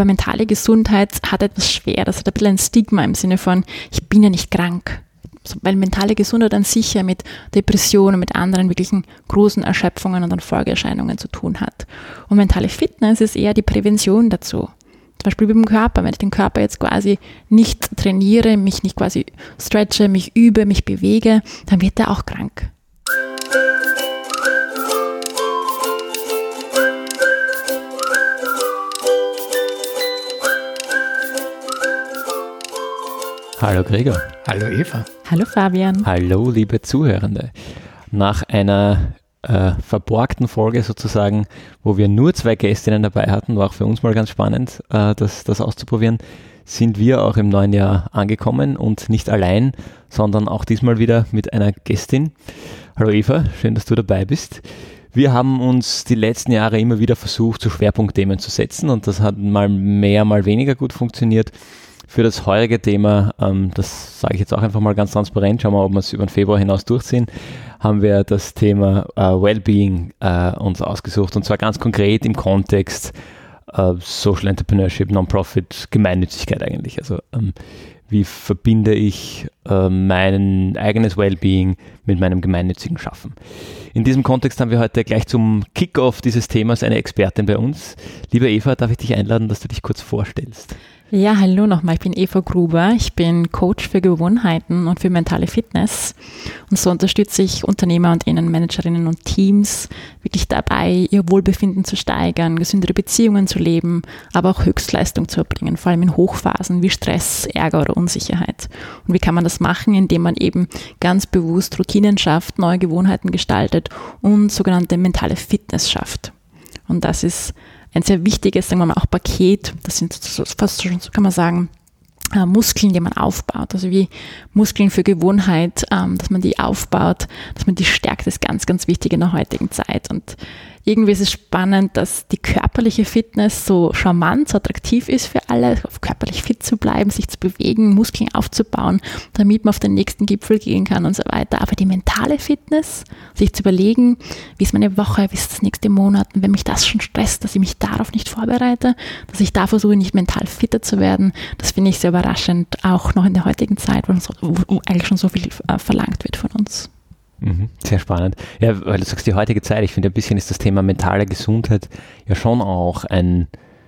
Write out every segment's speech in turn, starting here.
Aber mentale Gesundheit hat etwas schwer, das hat ein bisschen ein Stigma im Sinne von, ich bin ja nicht krank. Weil mentale Gesundheit an sich ja mit Depressionen, mit anderen wirklichen großen Erschöpfungen und dann Folgeerscheinungen zu tun hat. Und mentale Fitness ist eher die Prävention dazu. Zum Beispiel beim Körper, wenn ich den Körper jetzt quasi nicht trainiere, mich nicht quasi stretche, mich übe, mich bewege, dann wird er auch krank. Hallo Gregor. Hallo Eva. Hallo Fabian. Hallo liebe Zuhörende. Nach einer verborgten Folge sozusagen, wo wir nur 2 Gästinnen dabei hatten, war auch für uns mal ganz spannend, das auszuprobieren, sind wir auch im neuen Jahr angekommen und nicht allein, sondern auch diesmal wieder mit einer Gästin. Hallo Eva, schön, dass du dabei bist. Wir haben uns die letzten Jahre immer wieder versucht, so Schwerpunktthemen zu setzen und das hat mal mehr, mal weniger gut funktioniert. Für das heutige Thema, das sage ich jetzt auch einfach mal ganz transparent, schauen wir, ob wir es über den Februar hinaus durchziehen, haben wir das Thema Wellbeing uns ausgesucht und zwar ganz konkret im Kontext Social Entrepreneurship, Non-Profit, Gemeinnützigkeit eigentlich. Also wie verbinde ich mein eigenes Wellbeing mit meinem gemeinnützigen Schaffen? In diesem Kontext haben wir heute gleich zum Kickoff dieses Themas eine Expertin bei uns. Liebe Eva, darf ich dich einladen, dass du dich kurz vorstellst? Ja, hallo nochmal, ich bin Eva Gruber, ich bin Coach für Gewohnheiten und für mentale Fitness und so unterstütze ich Unternehmer und Managerinnen und Teams wirklich dabei, ihr Wohlbefinden zu steigern, gesündere Beziehungen zu leben, aber auch Höchstleistung zu erbringen, vor allem in Hochphasen wie Stress, Ärger oder Unsicherheit. Und wie kann man das machen? Indem man eben ganz bewusst Routinen schafft, neue Gewohnheiten gestaltet und sogenannte mentale Fitness schafft. Und das ist ein sehr wichtiges, sagen wir mal, auch Paket, das sind fast schon, so kann man sagen, Muskeln, die man aufbaut. Also wie Muskeln für Gewohnheit, dass man die aufbaut, dass man die stärkt, ist ganz, ganz wichtig in der heutigen Zeit. Und irgendwie ist es spannend, dass die körperliche Fitness so charmant, so attraktiv ist für alle, körperlich fit zu bleiben, sich zu bewegen, Muskeln aufzubauen, damit man auf den nächsten Gipfel gehen kann und so weiter. Aber die mentale Fitness, sich zu überlegen, wie ist meine Woche, wie ist das nächste Monat, und wenn mich das schon stresst, dass ich mich darauf nicht vorbereite, dass ich da versuche, nicht mental fitter zu werden, das finde ich sehr überraschend, auch noch in der heutigen Zeit, wo eigentlich schon so viel verlangt wird von uns. Sehr spannend. Ja, weil du sagst, die heutige Zeit, ich finde ein bisschen ist das Thema mentale Gesundheit ja schon auch ein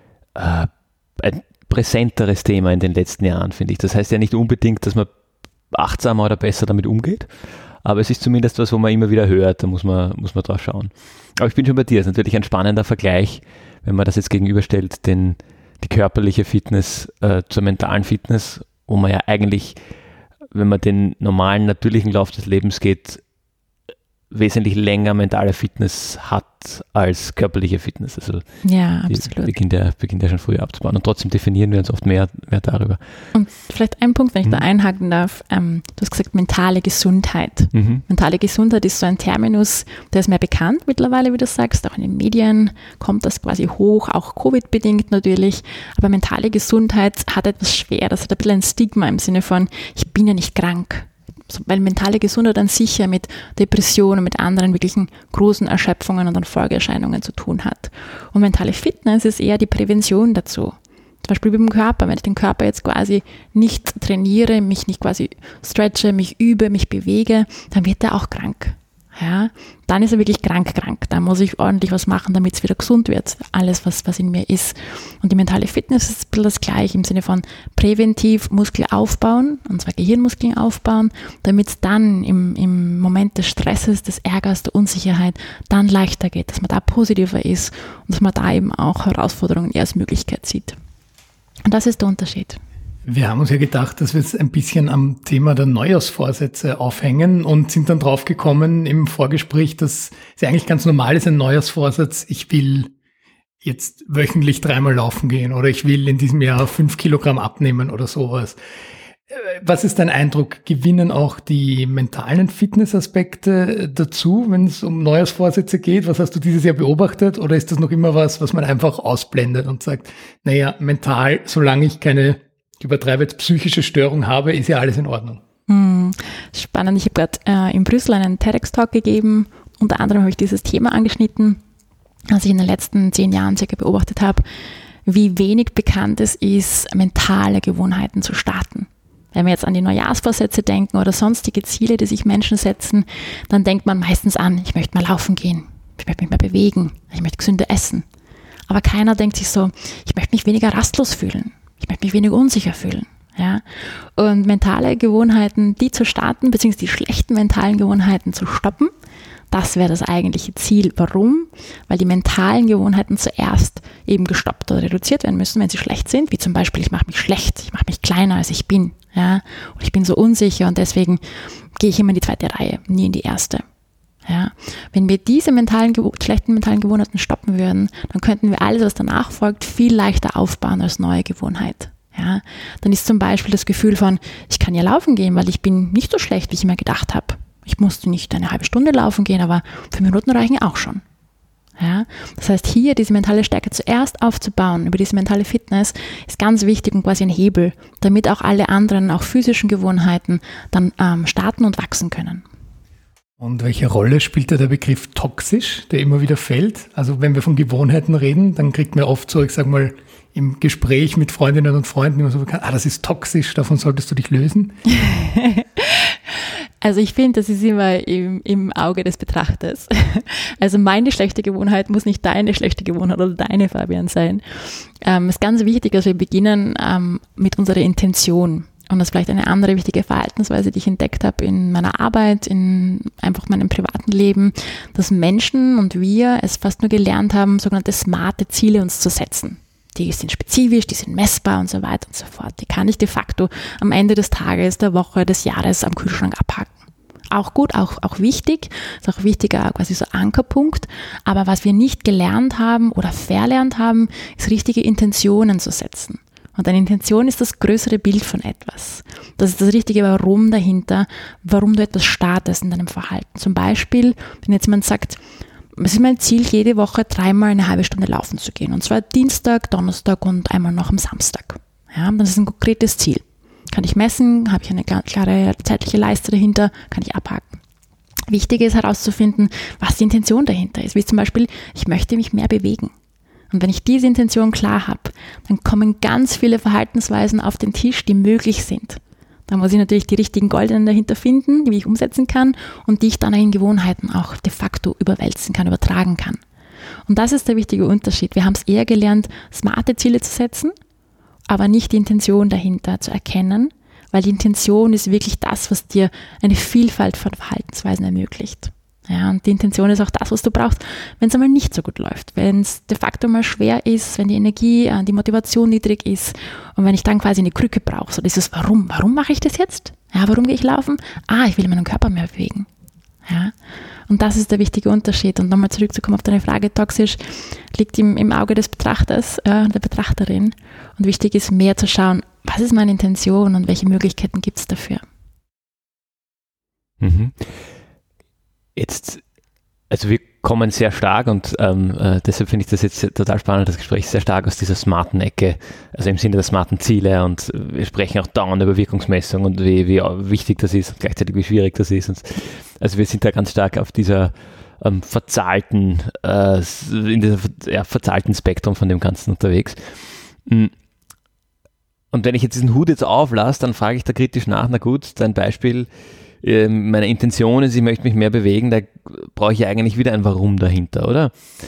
präsenteres Thema in den letzten Jahren, finde ich. Das heißt ja nicht unbedingt, dass man achtsamer oder besser damit umgeht, aber es ist zumindest was, wo man immer wieder hört, da muss man drauf schauen. Aber ich bin schon bei dir, es ist natürlich ein spannender Vergleich, wenn man das jetzt gegenüberstellt, die körperliche Fitness zur mentalen Fitness, wo man ja eigentlich, wenn man den normalen, natürlichen Lauf des Lebens geht, wesentlich länger mentale Fitness hat als körperliche Fitness. Also ja, absolut. Beginnt ja schon früher abzubauen. Und trotzdem definieren wir uns oft mehr darüber. Und vielleicht ein Punkt, wenn ich da einhaken darf. Du hast gesagt, mentale Gesundheit. Mentale Gesundheit ist so ein Terminus, der ist mehr bekannt mittlerweile, wie du sagst. Auch in den Medien kommt das quasi hoch, auch Covid-bedingt natürlich. Aber mentale Gesundheit hat etwas schwer. Das hat ein bisschen ein Stigma im Sinne von, ich bin ja nicht krank. Weil mentale Gesundheit an sich ja mit Depressionen, mit anderen wirklichen großen Erschöpfungen und dann Folgeerscheinungen zu tun hat. Und mentale Fitness ist eher die Prävention dazu. Zum Beispiel beim Körper, wenn ich den Körper jetzt quasi nicht trainiere, mich nicht quasi stretche, mich übe, mich bewege, dann wird er auch krank. Ja, dann ist er wirklich krank. Da muss ich ordentlich was machen, damit es wieder gesund wird. Alles, was in mir ist. Und die mentale Fitness ist ein bisschen das Gleiche im Sinne von präventiv Muskel aufbauen, und zwar Gehirnmuskeln aufbauen, damit es dann im Moment des Stresses, des Ärgers, der Unsicherheit dann leichter geht, dass man da positiver ist und dass man da eben auch Herausforderungen eher als Möglichkeit sieht. Und das ist der Unterschied. Wir haben uns ja gedacht, dass wir es ein bisschen am Thema der Neujahrsvorsätze aufhängen und sind dann draufgekommen im Vorgespräch, dass es ja eigentlich ganz normal ist, ein Neujahrsvorsatz. Ich will jetzt wöchentlich 3-mal laufen gehen oder ich will in diesem Jahr 5 Kilogramm abnehmen oder sowas. Was ist dein Eindruck? Gewinnen auch die mentalen Fitnessaspekte dazu, wenn es um Neujahrsvorsätze geht? Was hast du dieses Jahr beobachtet? Oder ist das noch immer was man einfach ausblendet und sagt, naja, mental, solange ich keine, ich übertreibe jetzt, psychische Störung habe, ist ja alles in Ordnung? Spannend. Ich habe gerade in Brüssel einen TEDx-Talk gegeben. Unter anderem habe ich dieses Thema angeschnitten, was ich in den letzten 10 Jahren circa beobachtet habe. wie wenig bekannt es ist, mentale Gewohnheiten zu starten. Wenn wir jetzt an die Neujahrsvorsätze denken oder sonstige Ziele, die sich Menschen setzen, dann denkt man meistens an, ich möchte mal laufen gehen, ich möchte mich mal bewegen, ich möchte gesünder essen. Aber keiner denkt sich so, ich möchte mich weniger rastlos fühlen, ich möchte mich weniger unsicher fühlen. Ja? Und mentale Gewohnheiten, die zu starten, beziehungsweise die schlechten mentalen Gewohnheiten zu stoppen, das wäre das eigentliche Ziel. Warum? Weil die mentalen Gewohnheiten zuerst eben gestoppt oder reduziert werden müssen, wenn sie schlecht sind, wie zum Beispiel, ich mache mich schlecht, ich mache mich kleiner, als ich bin. Ja? Oder ich bin so unsicher und deswegen gehe ich immer in die zweite Reihe, nie in die erste. Ja? Wenn wir diese schlechten mentalen Gewohnheiten stoppen würden, dann könnten wir alles, was danach folgt, viel leichter aufbauen als neue Gewohnheit. Ja? Dann ist zum Beispiel das Gefühl von, ich kann ja laufen gehen, weil ich bin nicht so schlecht, wie ich mir gedacht habe. Ich musste nicht eine halbe Stunde laufen gehen, aber 5 Minuten reichen auch schon. Ja? Das heißt, hier diese mentale Stärke zuerst aufzubauen, über diese mentale Fitness, ist ganz wichtig und quasi ein Hebel, damit auch alle anderen, auch physischen Gewohnheiten dann starten und wachsen können. Und welche Rolle spielt da der Begriff toxisch, der immer wieder fällt? Also wenn wir von Gewohnheiten reden, dann kriegt man oft so, ich sag mal, im Gespräch mit Freundinnen und Freunden immer so bekannt, das ist toxisch, davon solltest du dich lösen. Also ich finde, das ist immer im Auge des Betrachters. Also meine schlechte Gewohnheit muss nicht deine schlechte Gewohnheit oder deine, Fabian, sein. Es ist ganz wichtig, dass wir beginnen mit unserer Intention. Und das ist vielleicht eine andere wichtige Verhaltensweise, die ich entdeckt habe in meiner Arbeit, in einfach meinem privaten Leben, dass Menschen und wir es fast nur gelernt haben, sogenannte smarte Ziele uns zu setzen. Die sind spezifisch, die sind messbar und so weiter und so fort. Die kann ich de facto am Ende des Tages, der Woche, des Jahres am Kühlschrank abhaken. Auch gut, auch wichtig, ist auch wichtiger quasi so Ankerpunkt. Aber was wir nicht gelernt haben oder verlernt haben, ist richtige Intentionen zu setzen. Und eine Intention ist das größere Bild von etwas. Das ist das richtige Warum dahinter, warum du etwas startest in deinem Verhalten. Zum Beispiel, wenn jetzt jemand sagt, es ist mein Ziel, jede Woche 3-mal eine halbe Stunde laufen zu gehen. Und zwar Dienstag, Donnerstag und einmal noch am Samstag. Ja, dann ist es ein konkretes Ziel. Kann ich messen, habe ich eine klare zeitliche Leiste dahinter, kann ich abhaken. Wichtig ist herauszufinden, was die Intention dahinter ist. Wie zum Beispiel, ich möchte mich mehr bewegen. Und wenn ich diese Intention klar habe, dann kommen ganz viele Verhaltensweisen auf den Tisch, die möglich sind. Da muss ich natürlich die richtigen Goldenen dahinter finden, die ich umsetzen kann und die ich dann in Gewohnheiten auch de facto überwälzen kann, übertragen kann. Und das ist der wichtige Unterschied. Wir haben es eher gelernt, smarte Ziele zu setzen, aber nicht die Intention dahinter zu erkennen, weil die Intention ist wirklich das, was dir eine Vielfalt von Verhaltensweisen ermöglicht. Ja, und die Intention ist auch das, was du brauchst, wenn es einmal nicht so gut läuft, wenn es de facto mal schwer ist, wenn die Energie, die Motivation niedrig ist und wenn ich dann quasi eine Krücke brauche. So dieses Warum mache ich das jetzt? Ja, warum gehe ich laufen? Ich will meinen Körper mehr bewegen. Ja, und das ist der wichtige Unterschied. Und nochmal zurückzukommen auf deine Frage, toxisch liegt im Auge des Betrachters, der Betrachterin. Und wichtig ist, mehr zu schauen, was ist meine Intention und welche Möglichkeiten gibt es dafür. Mhm. Jetzt, also wir kommen sehr stark und deshalb finde ich das jetzt total spannend, das Gespräch, sehr stark aus dieser smarten Ecke, also im Sinne der smarten Ziele, und wir sprechen auch dauernd über Wirkungsmessung und wie wichtig das ist und gleichzeitig wie schwierig das ist. Und also wir sind da ganz stark auf dieser verzahlten Spektrum von dem Ganzen unterwegs. Und wenn ich jetzt diesen Hut jetzt auflasse, dann frage ich da kritisch nach, na gut, dein Beispiel, meine Intention ist, ich möchte mich mehr bewegen, da brauche ich ja eigentlich wieder ein Warum dahinter, oder?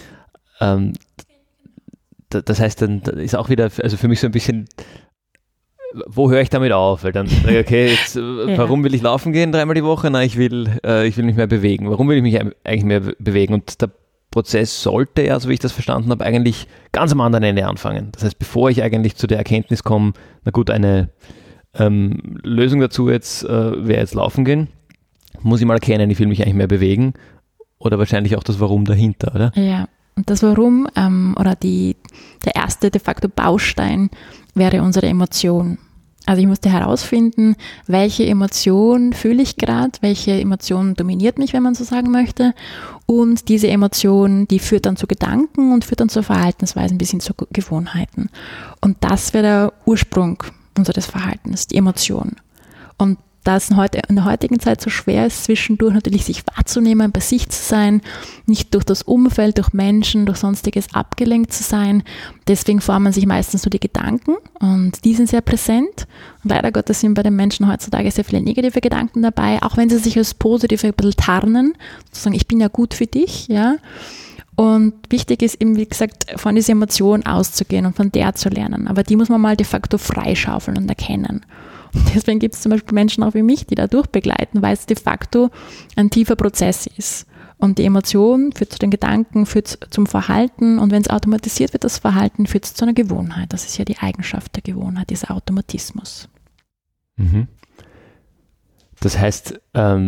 Das heißt, dann ist auch wieder, also für mich so ein bisschen, wo höre ich damit auf? Weil dann sage ich, okay, jetzt, warum will ich laufen gehen 3-mal die Woche? Na, ich will mich mehr bewegen. Warum will ich mich eigentlich mehr bewegen? Und der Prozess sollte ja, so wie ich das verstanden habe, eigentlich ganz am anderen Ende anfangen. Das heißt, bevor ich eigentlich zu der Erkenntnis komme, na gut, eine Lösung dazu jetzt wäre jetzt laufen gehen, muss ich mal erkennen, ich will mich eigentlich mehr bewegen, oder wahrscheinlich auch das Warum dahinter, oder? Ja, und das Warum oder der erste de facto Baustein wäre unsere Emotion. Also ich musste herausfinden, welche Emotion fühle ich gerade, welche Emotion dominiert mich, wenn man so sagen möchte, und diese Emotion, die führt dann zu Gedanken und führt dann zu Verhaltensweisen bis hin zu Gewohnheiten. Und das wäre der Ursprung unseres Verhaltens, die Emotion. Und da es in der heutigen Zeit so schwer ist, zwischendurch natürlich sich wahrzunehmen, bei sich zu sein, nicht durch das Umfeld, durch Menschen, durch Sonstiges abgelenkt zu sein. Deswegen formen sich meistens nur die Gedanken und die sind sehr präsent. Und leider Gottes sind bei den Menschen heutzutage sehr viele negative Gedanken dabei, auch wenn sie sich als positive ein bisschen tarnen, sozusagen, ich bin ja gut für dich, ja. Und wichtig ist eben, wie gesagt, von dieser Emotion auszugehen und von der zu lernen. Aber die muss man mal de facto freischaufeln und erkennen. Und deswegen gibt es zum Beispiel Menschen auch wie mich, die da durchbegleiten, weil es de facto ein tiefer Prozess ist. Und die Emotion führt zu den Gedanken, führt zum Verhalten. Und wenn es automatisiert wird, das Verhalten, führt es zu einer Gewohnheit. Das ist ja die Eigenschaft der Gewohnheit, dieser Automatismus. Mhm. Das heißt,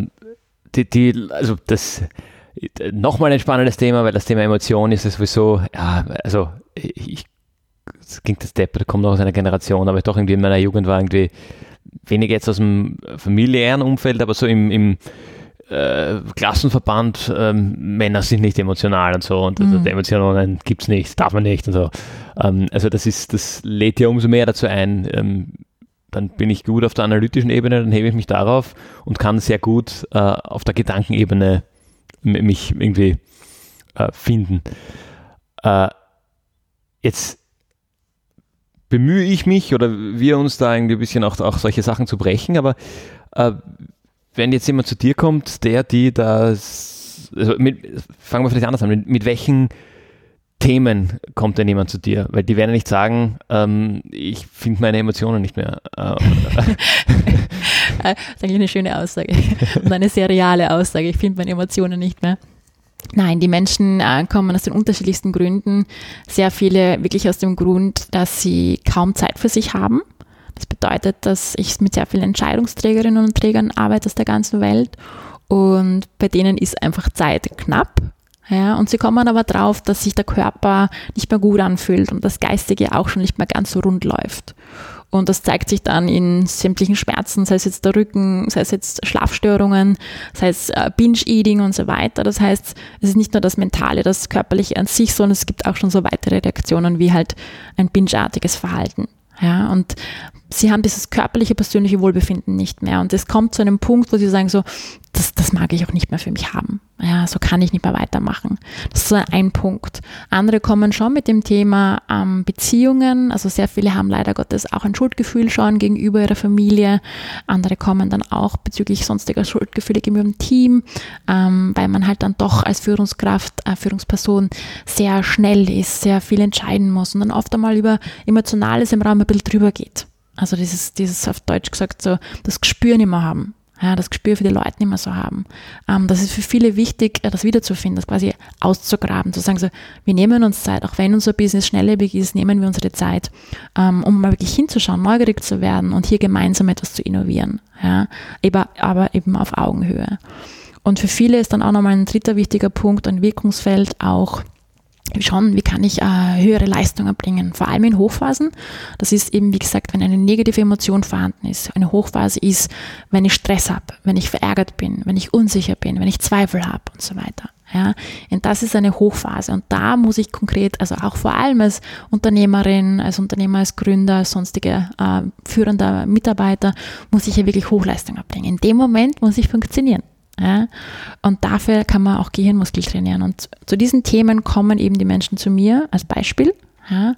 nochmal ein spannendes Thema, weil das Thema Emotion ist sowieso, ja, also das klingt das Depp, das kommt noch aus einer Generation, aber doch irgendwie in meiner Jugend war irgendwie weniger jetzt aus dem familiären Umfeld, aber so im Klassenverband, Männer sind nicht emotional und so und also Emotionen gibt es nicht, darf man nicht und so. Also das lädt ja umso mehr dazu ein, dann bin ich gut auf der analytischen Ebene, dann hebe ich mich darauf und kann sehr gut auf der Gedankenebene mich irgendwie finden. Jetzt bemühe ich mich oder wir uns da irgendwie ein bisschen auch solche Sachen zu brechen, aber wenn jetzt jemand zu dir kommt, die das, also fangen wir vielleicht anders an, mit welchen Themen kommt denn jemand zu dir? Weil die werden ja nicht sagen, ich finde meine Emotionen nicht mehr. Das ist eigentlich eine schöne Aussage und eine sehr reale Aussage. Ich finde meine Emotionen nicht mehr. Nein, die Menschen kommen aus den unterschiedlichsten Gründen. Sehr viele wirklich aus dem Grund, dass sie kaum Zeit für sich haben. Das bedeutet, dass ich mit sehr vielen Entscheidungsträgerinnen und Trägern arbeite aus der ganzen Welt und bei denen ist einfach Zeit knapp. Ja, und sie kommen aber drauf, dass sich der Körper nicht mehr gut anfühlt und das Geistige auch schon nicht mehr ganz so rund läuft. Und das zeigt sich dann in sämtlichen Schmerzen, sei es jetzt der Rücken, sei es jetzt Schlafstörungen, sei es Binge-Eating und so weiter. Das heißt, es ist nicht nur das Mentale, das Körperliche an sich, sondern es gibt auch schon so weitere Reaktionen wie halt ein bingeartiges Verhalten. Ja, und sie haben dieses körperliche, persönliche Wohlbefinden nicht mehr. Und es kommt zu einem Punkt, wo sie sagen so, das mag ich auch nicht mehr für mich haben. Ja, so kann ich nicht mehr weitermachen. Das ist so ein Punkt. Andere kommen schon mit dem Thema Beziehungen. Also sehr viele haben leider Gottes auch ein Schuldgefühl schon gegenüber ihrer Familie. Andere kommen dann auch bezüglich sonstiger Schuldgefühle gegenüber dem Team, weil man halt dann doch als Führungskraft, Führungsperson sehr schnell ist, sehr viel entscheiden muss und dann oft einmal über Emotionales im Raum ein bisschen drüber geht. Also dieses auf Deutsch gesagt so, das Gespür nicht mehr haben. Ja, das Gespür für die Leute nicht mehr so haben. Das ist für viele wichtig, das wiederzufinden, das quasi auszugraben, zu sagen so, wir nehmen uns Zeit, auch wenn unser Business schnelllebig ist, nehmen wir unsere Zeit, um mal wirklich hinzuschauen, neugierig zu werden und hier gemeinsam etwas zu innovieren. Ja, aber eben auf Augenhöhe. Und für viele ist dann auch nochmal ein dritter wichtiger Punkt, ein Wirkungsfeld auch, schauen, wie kann ich höhere Leistungen bringen, vor allem in Hochphasen. Das ist eben, wie gesagt, wenn eine negative Emotion vorhanden ist. Eine Hochphase ist, wenn ich Stress habe, wenn ich verärgert bin, wenn ich unsicher bin, wenn ich Zweifel habe und so weiter. Ja, und das ist eine Hochphase und da muss ich konkret, also auch vor allem als Unternehmerin, als Unternehmer, als Gründer, als sonstige führender Mitarbeiter, muss ich ja wirklich Hochleistung erbringen. In dem Moment muss ich funktionieren. Ja, und dafür kann man auch Gehirnmuskel trainieren. Und zu diesen Themen kommen eben die Menschen zu mir als Beispiel. Ja,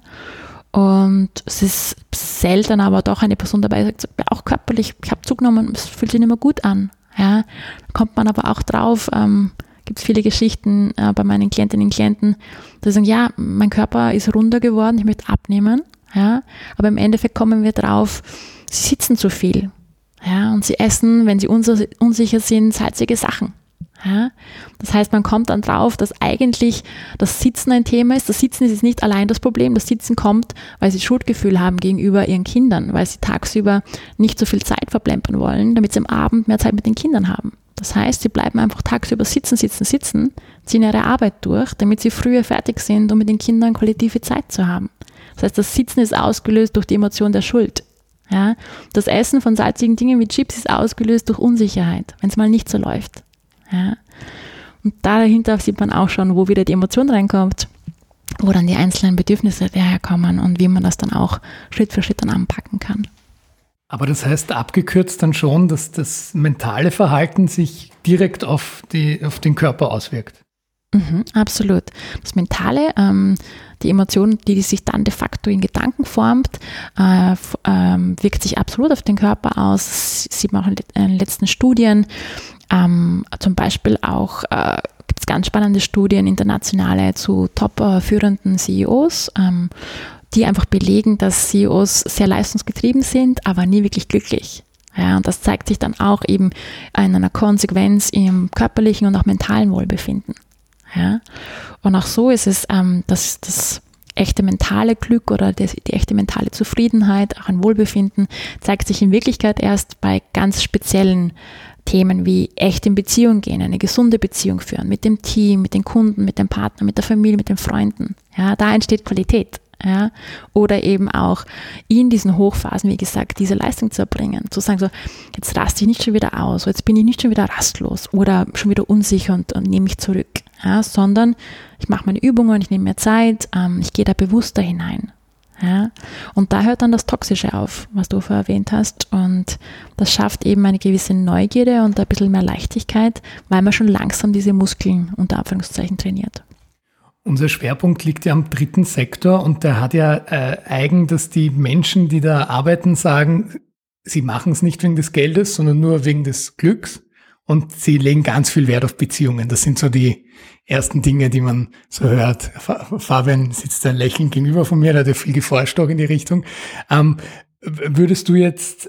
und es ist selten aber doch eine Person dabei, die sagt, auch körperlich, ich habe zugenommen, es fühlt sich nicht mehr gut an. Ja, da kommt man aber auch drauf, gibt es viele Geschichten bei meinen Klientinnen und Klienten, die sagen, ja, mein Körper ist runder geworden, ich möchte abnehmen. Ja, aber im Endeffekt kommen wir drauf, sie sitzen zu viel. Ja, und sie essen, wenn sie unsicher sind, salzige Sachen. Ja, das heißt, man kommt dann drauf, dass eigentlich das Sitzen ein Thema ist. Das Sitzen ist nicht allein das Problem. Das Sitzen kommt, weil sie Schuldgefühl haben gegenüber ihren Kindern, weil sie tagsüber nicht so viel Zeit verplempern wollen, damit sie am Abend mehr Zeit mit den Kindern haben. Das heißt, sie bleiben einfach tagsüber sitzen, ziehen ihre Arbeit durch, damit sie früher fertig sind, um mit den Kindern qualitative Zeit zu haben. Das heißt, das Sitzen ist ausgelöst durch die Emotion der Schuld. Ja, das Essen von salzigen Dingen wie Chips ist ausgelöst durch Unsicherheit, wenn es mal nicht so läuft. Ja, und dahinter sieht man auch schon, wo wieder die Emotion reinkommt, wo dann die einzelnen Bedürfnisse daherkommen und wie man das dann auch Schritt für Schritt dann anpacken kann. Aber das heißt abgekürzt dann schon, dass das mentale Verhalten sich direkt auf den Körper auswirkt. Absolut. Das Mentale, die Emotion, die sich dann de facto in Gedanken formt, wirkt sich absolut auf den Körper aus. Das sieht man auch in den letzten Studien. Zum Beispiel auch gibt es ganz spannende Studien, internationale, zu top führenden CEOs, die einfach belegen, dass CEOs sehr leistungsgetrieben sind, aber nie wirklich glücklich. Ja, und das zeigt sich dann auch eben in einer Konsequenz im körperlichen und auch mentalen Wohlbefinden. Ja, und auch so ist es, dass das echte mentale Glück oder die echte mentale Zufriedenheit, auch ein Wohlbefinden, zeigt sich in Wirklichkeit erst bei ganz speziellen Themen wie echt in Beziehung gehen, eine gesunde Beziehung führen, mit dem Team, mit den Kunden, mit dem Partner, mit der Familie, mit den Freunden. Ja, da entsteht Qualität. Ja, oder eben auch in diesen Hochphasen, wie gesagt, diese Leistung zu erbringen, zu sagen so, jetzt raste ich nicht schon wieder aus, jetzt bin ich nicht schon wieder rastlos oder schon wieder unsicher und nehme mich zurück, ja, sondern ich mache meine Übungen, ich nehme mir Zeit, ich gehe da bewusster hinein. Ja, und da hört dann das Toxische auf, was du vorher erwähnt hast, und das schafft eben eine gewisse Neugierde und ein bisschen mehr Leichtigkeit, weil man schon langsam diese Muskeln unter Anführungszeichen trainiert. Unser Schwerpunkt liegt ja am dritten Sektor und der hat ja eigen, dass die Menschen, die da arbeiten, sagen, sie machen es nicht wegen des Geldes, sondern nur wegen des Glücks und sie legen ganz viel Wert auf Beziehungen. Das sind so die ersten Dinge, die man so hört. Fabian sitzt da lächelnd gegenüber von mir, der hat ja viel geforscht auch in die Richtung. Würdest du jetzt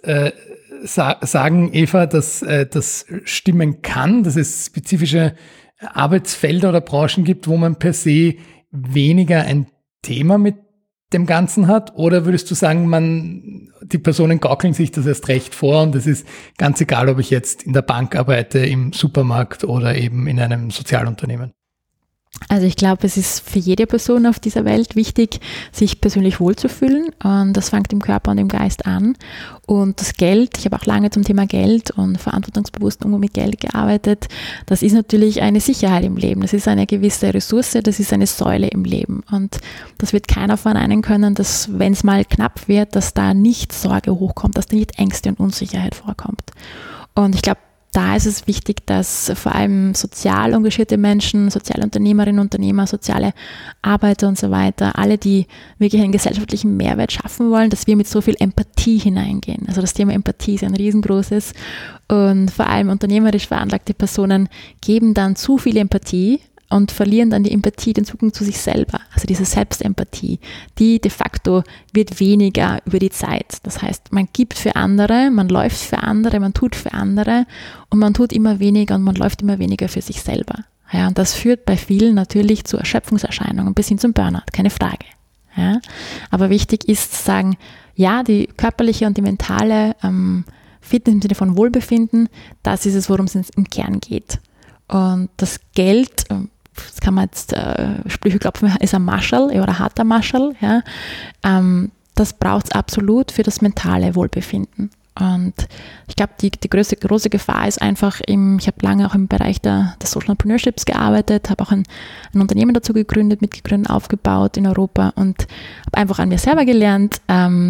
sagen, Eva, dass das stimmen kann, dass es spezifische Arbeitsfelder oder Branchen gibt, wo man per se weniger ein Thema mit dem Ganzen hat? Oder würdest du sagen, die Personen gaukeln sich das erst recht vor und es ist ganz egal, ob ich jetzt in der Bank arbeite, im Supermarkt oder eben in einem Sozialunternehmen? Also ich glaube, es ist für jede Person auf dieser Welt wichtig, sich persönlich wohlzufühlen, und das fängt im Körper und im Geist an. Und das Geld, ich habe auch lange zum Thema Geld und verantwortungsbewussten Umgang mit Geld gearbeitet, das ist natürlich eine Sicherheit im Leben, das ist eine gewisse Ressource, das ist eine Säule im Leben, und das wird keiner verneinen können, dass, wenn es mal knapp wird, dass da nicht Sorge hochkommt, dass da nicht Ängste und Unsicherheit vorkommt. Und ich glaube, da ist es wichtig, dass vor allem sozial engagierte Menschen, Sozialunternehmerinnen, Unternehmer, soziale Arbeiter und so weiter, alle, die wirklich einen gesellschaftlichen Mehrwert schaffen wollen, dass wir mit so viel Empathie hineingehen. Also das Thema Empathie ist ein riesengroßes, und vor allem unternehmerisch veranlagte Personen geben dann zu viel Empathie und verlieren dann die Empathie, den Zugang zu sich selber. Also diese Selbstempathie, die de facto wird weniger über die Zeit. Das heißt, man gibt für andere, man läuft für andere, man tut für andere und man tut immer weniger und man läuft immer weniger für sich selber. Ja, und das führt bei vielen natürlich zu Erschöpfungserscheinungen bis hin zum Burnout, keine Frage. Ja, aber wichtig ist zu sagen, ja, die körperliche und die mentale Fitness im Sinne von Wohlbefinden, das ist es, worum es im Kern geht. Und das Geld, das kann man jetzt Sprüche klopfen, ist ein Marschall oder ein harter Marschall. Ja. Das braucht es absolut für das mentale Wohlbefinden. Und ich glaube, die große Gefahr ist einfach, ich habe lange auch im Bereich des Social Entrepreneurships gearbeitet, habe auch ein Unternehmen dazu mitgegründet, aufgebaut in Europa und habe einfach an mir selber gelernt,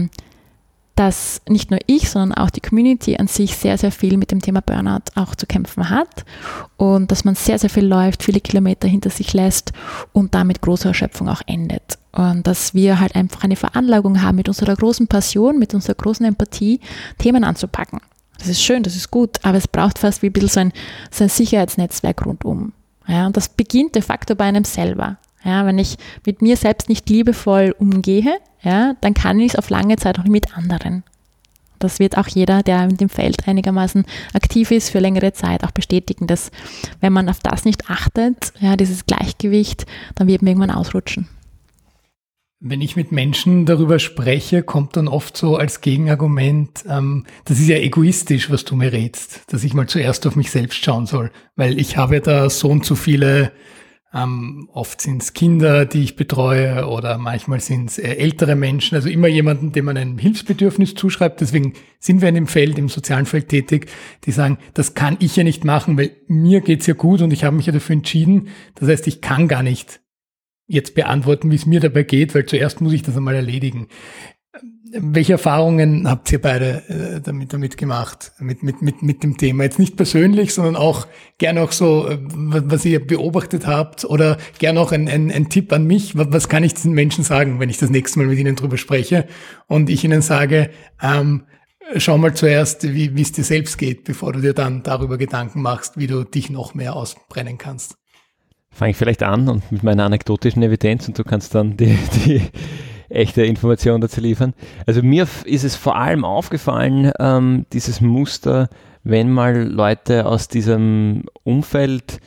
dass nicht nur ich, sondern auch die Community an sich sehr, sehr viel mit dem Thema Burnout auch zu kämpfen hat und dass man sehr, sehr viel läuft, viele Kilometer hinter sich lässt und damit große Erschöpfung auch endet. Und dass wir halt einfach eine Veranlagung haben, mit unserer großen Passion, mit unserer großen Empathie Themen anzupacken. Das ist schön, das ist gut, aber es braucht fast wie ein bisschen so ein Sicherheitsnetzwerk rundum. Ja, und das beginnt de facto bei einem selber. Ja, wenn ich mit mir selbst nicht liebevoll umgehe, ja, dann kann ich es auf lange Zeit auch nicht mit anderen. Das wird auch jeder, der in dem Feld einigermaßen aktiv ist, für längere Zeit auch bestätigen, dass wenn man auf das nicht achtet, ja, dieses Gleichgewicht, dann wird man irgendwann ausrutschen. Wenn ich mit Menschen darüber spreche, kommt dann oft so als Gegenargument, das ist ja egoistisch, was du mir rätst, dass ich mal zuerst auf mich selbst schauen soll, weil ich habe ja da so und so viele, oft sind es Kinder, die ich betreue oder manchmal sind es ältere Menschen, also immer jemanden, dem man ein Hilfsbedürfnis zuschreibt. Deswegen sind wir in dem Feld, im sozialen Feld tätig, die sagen, das kann ich ja nicht machen, weil mir geht's ja gut und ich habe mich ja dafür entschieden. Das heißt, ich kann gar nicht jetzt beantworten, wie es mir dabei geht, weil zuerst muss ich das einmal erledigen. Welche Erfahrungen habt ihr beide damit gemacht, mit dem Thema? Jetzt nicht persönlich, sondern auch gerne auch so, was ihr beobachtet habt, oder gerne auch ein Tipp an mich. Was kann ich diesen Menschen sagen, wenn ich das nächste Mal mit ihnen drüber spreche und ich ihnen sage, schau mal zuerst, wie es dir selbst geht, bevor du dir dann darüber Gedanken machst, wie du dich noch mehr ausbrennen kannst. Fange ich vielleicht an und mit meiner anekdotischen Evidenz, und du kannst dann die echte Information dazu liefern. Also mir ist es vor allem aufgefallen, dieses Muster, wenn mal Leute aus diesem Umfeld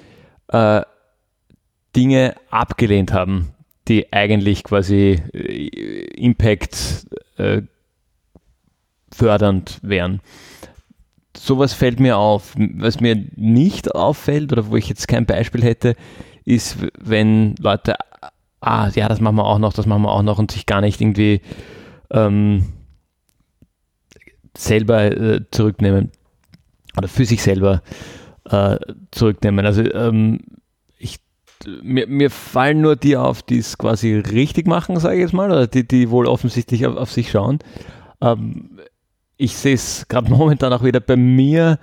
Dinge abgelehnt haben, die eigentlich quasi Impact fördernd wären. Sowas fällt mir auf. Was mir nicht auffällt oder wo ich jetzt kein Beispiel hätte, ist, wenn Leute ja, das machen wir auch noch und sich gar nicht irgendwie selber zurücknehmen oder für sich selber zurücknehmen. Also mir fallen nur die auf, die es quasi richtig machen, sage ich jetzt mal, oder die wohl offensichtlich auf sich schauen. Ich sehe es gerade momentan auch wieder bei mir,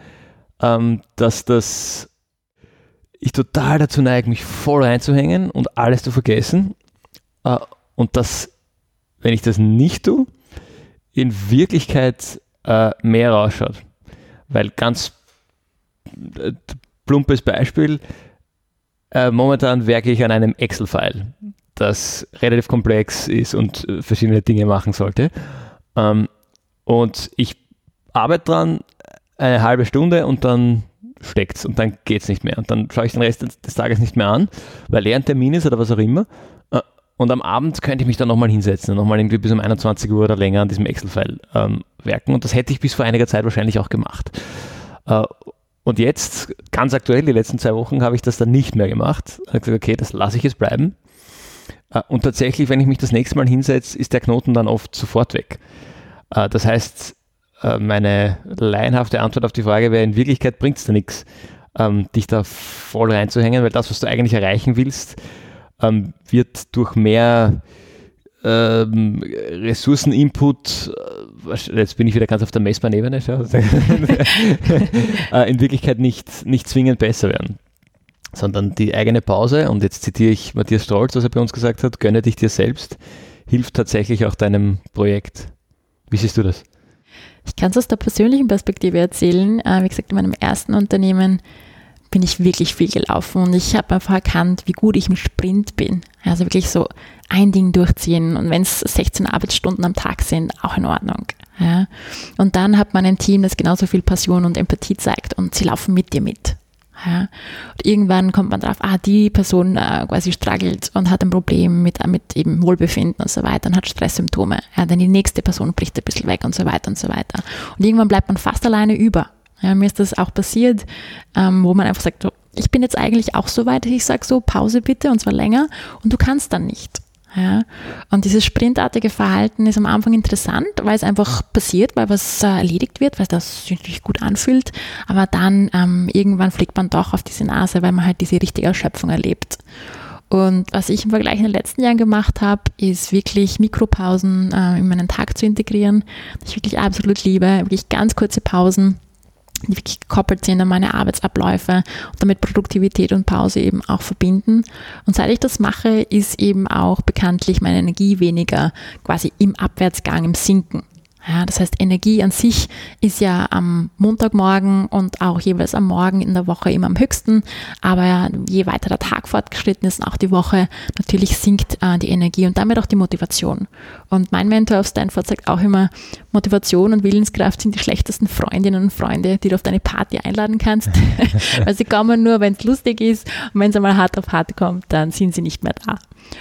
dass ich total dazu neige, mich voll reinzuhängen und alles zu vergessen. Und dass, wenn ich das nicht tue, in Wirklichkeit mehr rausschaut. Weil ganz plumpes Beispiel, momentan werke ich an einem Excel-File, das relativ komplex ist und verschiedene Dinge machen sollte. Und ich arbeite dran eine halbe Stunde und dann steckt's und dann geht's nicht mehr. Und dann schaue ich den Rest des Tages nicht mehr an, weil er ein Termin ist oder was auch immer. Und am Abend könnte ich mich dann nochmal hinsetzen und nochmal irgendwie bis um 21 Uhr oder länger an diesem Excel-File werken. Und das hätte ich bis vor einiger Zeit wahrscheinlich auch gemacht. Und jetzt, ganz aktuell, die letzten 2 Wochen, habe ich das dann nicht mehr gemacht. Ich habe gesagt, okay, das lasse ich jetzt bleiben. Und tatsächlich, wenn ich mich das nächste Mal hinsetze, ist der Knoten dann oft sofort weg. Das heißt, meine laienhafte Antwort auf die Frage wäre, in Wirklichkeit bringt es da nichts, dich da voll reinzuhängen, weil das, was du eigentlich erreichen willst, wird durch mehr Ressourceninput, jetzt bin ich wieder ganz auf der messbaren Ebene, in Wirklichkeit nicht zwingend besser werden, sondern die eigene Pause, und jetzt zitiere ich Matthias Strolz, was er bei uns gesagt hat, gönne dich dir selbst, hilft tatsächlich auch deinem Projekt. Wie siehst du das? Ich kann es aus der persönlichen Perspektive erzählen. Wie gesagt, in meinem ersten Unternehmen bin ich wirklich viel gelaufen und ich habe einfach erkannt, wie gut ich im Sprint bin. Also wirklich so ein Ding durchziehen, und wenn es 16 Arbeitsstunden am Tag sind, auch in Ordnung. Ja. Und dann hat man ein Team, das genauso viel Passion und Empathie zeigt, und sie laufen mit dir mit. Ja. Und irgendwann kommt man drauf, die Person quasi struggelt und hat ein Problem mit eben Wohlbefinden und so weiter und hat Stresssymptome. Ja, dann die nächste Person bricht ein bisschen weg und so weiter und so weiter. Und irgendwann bleibt man fast alleine über. Ja, mir ist das auch passiert, wo man einfach sagt, ich bin jetzt eigentlich auch so weit, dass ich sage so, Pause bitte, und zwar länger, und du kannst dann nicht. Ja. Und dieses sprintartige Verhalten ist am Anfang interessant, weil es einfach passiert, weil was erledigt wird, weil das sich natürlich gut anfühlt, aber dann irgendwann fliegt man doch auf diese Nase, weil man halt diese richtige Erschöpfung erlebt. Und was ich im Vergleich in den letzten Jahren gemacht habe, ist wirklich Mikropausen in meinen Tag zu integrieren, die ich wirklich absolut liebe, wirklich ganz kurze Pausen, die wirklich gekoppelt sind an meine Arbeitsabläufe und damit Produktivität und Pause eben auch verbinden. Und seit ich das mache, ist eben auch bekanntlich meine Energie weniger quasi im Abwärtsgang, im Sinken. Ja, das heißt, Energie an sich ist ja am Montagmorgen und auch jeweils am Morgen in der Woche immer am höchsten, aber je weiter der Tag fortgeschritten ist, auch die Woche, natürlich sinkt die Energie und damit auch die Motivation. Und mein Mentor auf Stanford sagt auch immer, Motivation und Willenskraft sind die schlechtesten Freundinnen und Freunde, die du auf deine Party einladen kannst, weil sie kommen nur, wenn es lustig ist, und wenn es einmal hart auf hart kommt, dann sind sie nicht mehr da.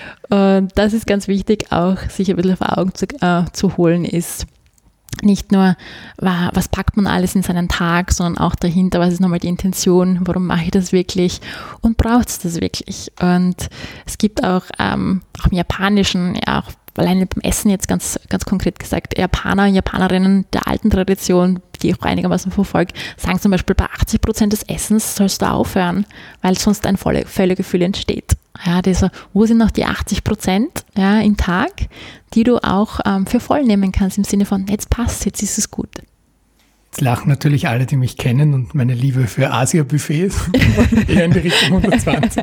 Und das ist ganz wichtig, auch sich ein bisschen vor Augen zu holen, ist nicht nur, was packt man alles in seinen Tag, sondern auch dahinter, was ist nochmal die Intention, warum mache ich das wirklich und braucht es das wirklich? Und es gibt auch im Japanischen, ja, auch alleine beim Essen jetzt ganz konkret gesagt, Japaner und Japanerinnen der alten Tradition, die ich auch einigermaßen verfolge, sagen zum Beispiel, bei 80% des Essens sollst du aufhören, weil sonst ein Völlegefühl entsteht. Ja, wo sind noch die 80% im Tag, die du auch für voll nehmen kannst, im Sinne von, jetzt passt, jetzt ist es gut. Jetzt lachen natürlich alle, die mich kennen und meine Liebe für Asia-Buffets eher in die Richtung 120.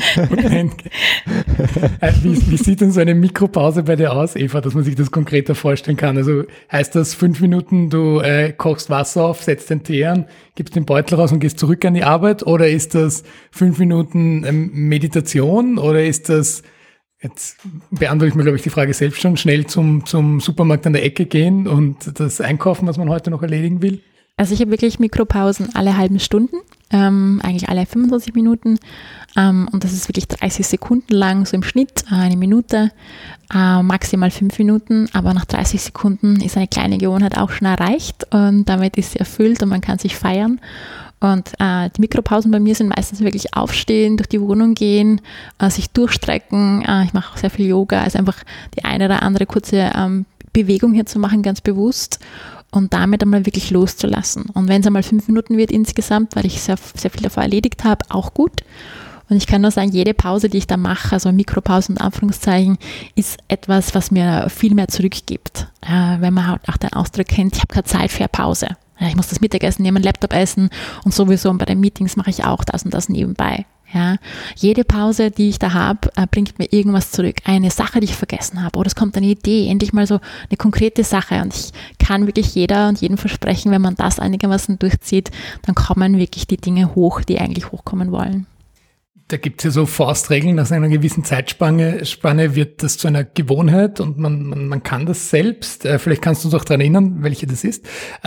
Wie sieht denn so eine Mikropause bei dir aus, Eva, dass man sich das konkreter vorstellen kann? Also heißt das 5 Minuten, du kochst Wasser auf, setzt den Tee an, gibst den Beutel raus und gehst zurück an die Arbeit? Oder ist das 5 Minuten Meditation? Oder ist das, jetzt beantworte ich mir, glaube ich, die Frage selbst schon, schnell zum Supermarkt an der Ecke gehen und das einkaufen, was man heute noch erledigen will? Also ich habe wirklich Mikropausen alle halben Stunden, eigentlich alle 25 Minuten und das ist wirklich 30 Sekunden lang, so im Schnitt, eine Minute, maximal 5 Minuten, aber nach 30 Sekunden ist eine kleine Gewohnheit auch schon erreicht und damit ist sie erfüllt und man kann sich feiern. Und die Mikropausen bei mir sind meistens wirklich aufstehen, durch die Wohnung gehen, sich durchstrecken. Ich mache auch sehr viel Yoga, also einfach die eine oder andere kurze Bewegung hier zu machen, ganz bewusst und damit einmal wirklich loszulassen. Und wenn es einmal 5 Minuten wird insgesamt, weil ich sehr, sehr viel davor erledigt habe, auch gut. Und ich kann nur sagen, jede Pause, die ich da mache, also Mikropause und Anführungszeichen, ist etwas, was mir viel mehr zurückgibt. Wenn man halt auch den Ausdruck kennt, ich habe keine Zeit für eine Pause. Ich muss das Mittagessen nehmen, Laptop essen und sowieso und bei den Meetings mache ich auch das und das nebenbei. Ja. Jede Pause, die ich da habe, bringt mir irgendwas zurück. Eine Sache, die ich vergessen habe oder es kommt eine Idee, endlich mal so eine konkrete Sache und ich kann wirklich jeder und jedem versprechen, wenn man das einigermaßen durchzieht, dann kommen wirklich die Dinge hoch, die eigentlich hochkommen wollen. Da gibt es ja so Faustregeln, nach einer gewissen Zeitspanne wird das zu einer Gewohnheit und man kann das selbst. Vielleicht kannst du uns auch daran erinnern, welche das ist.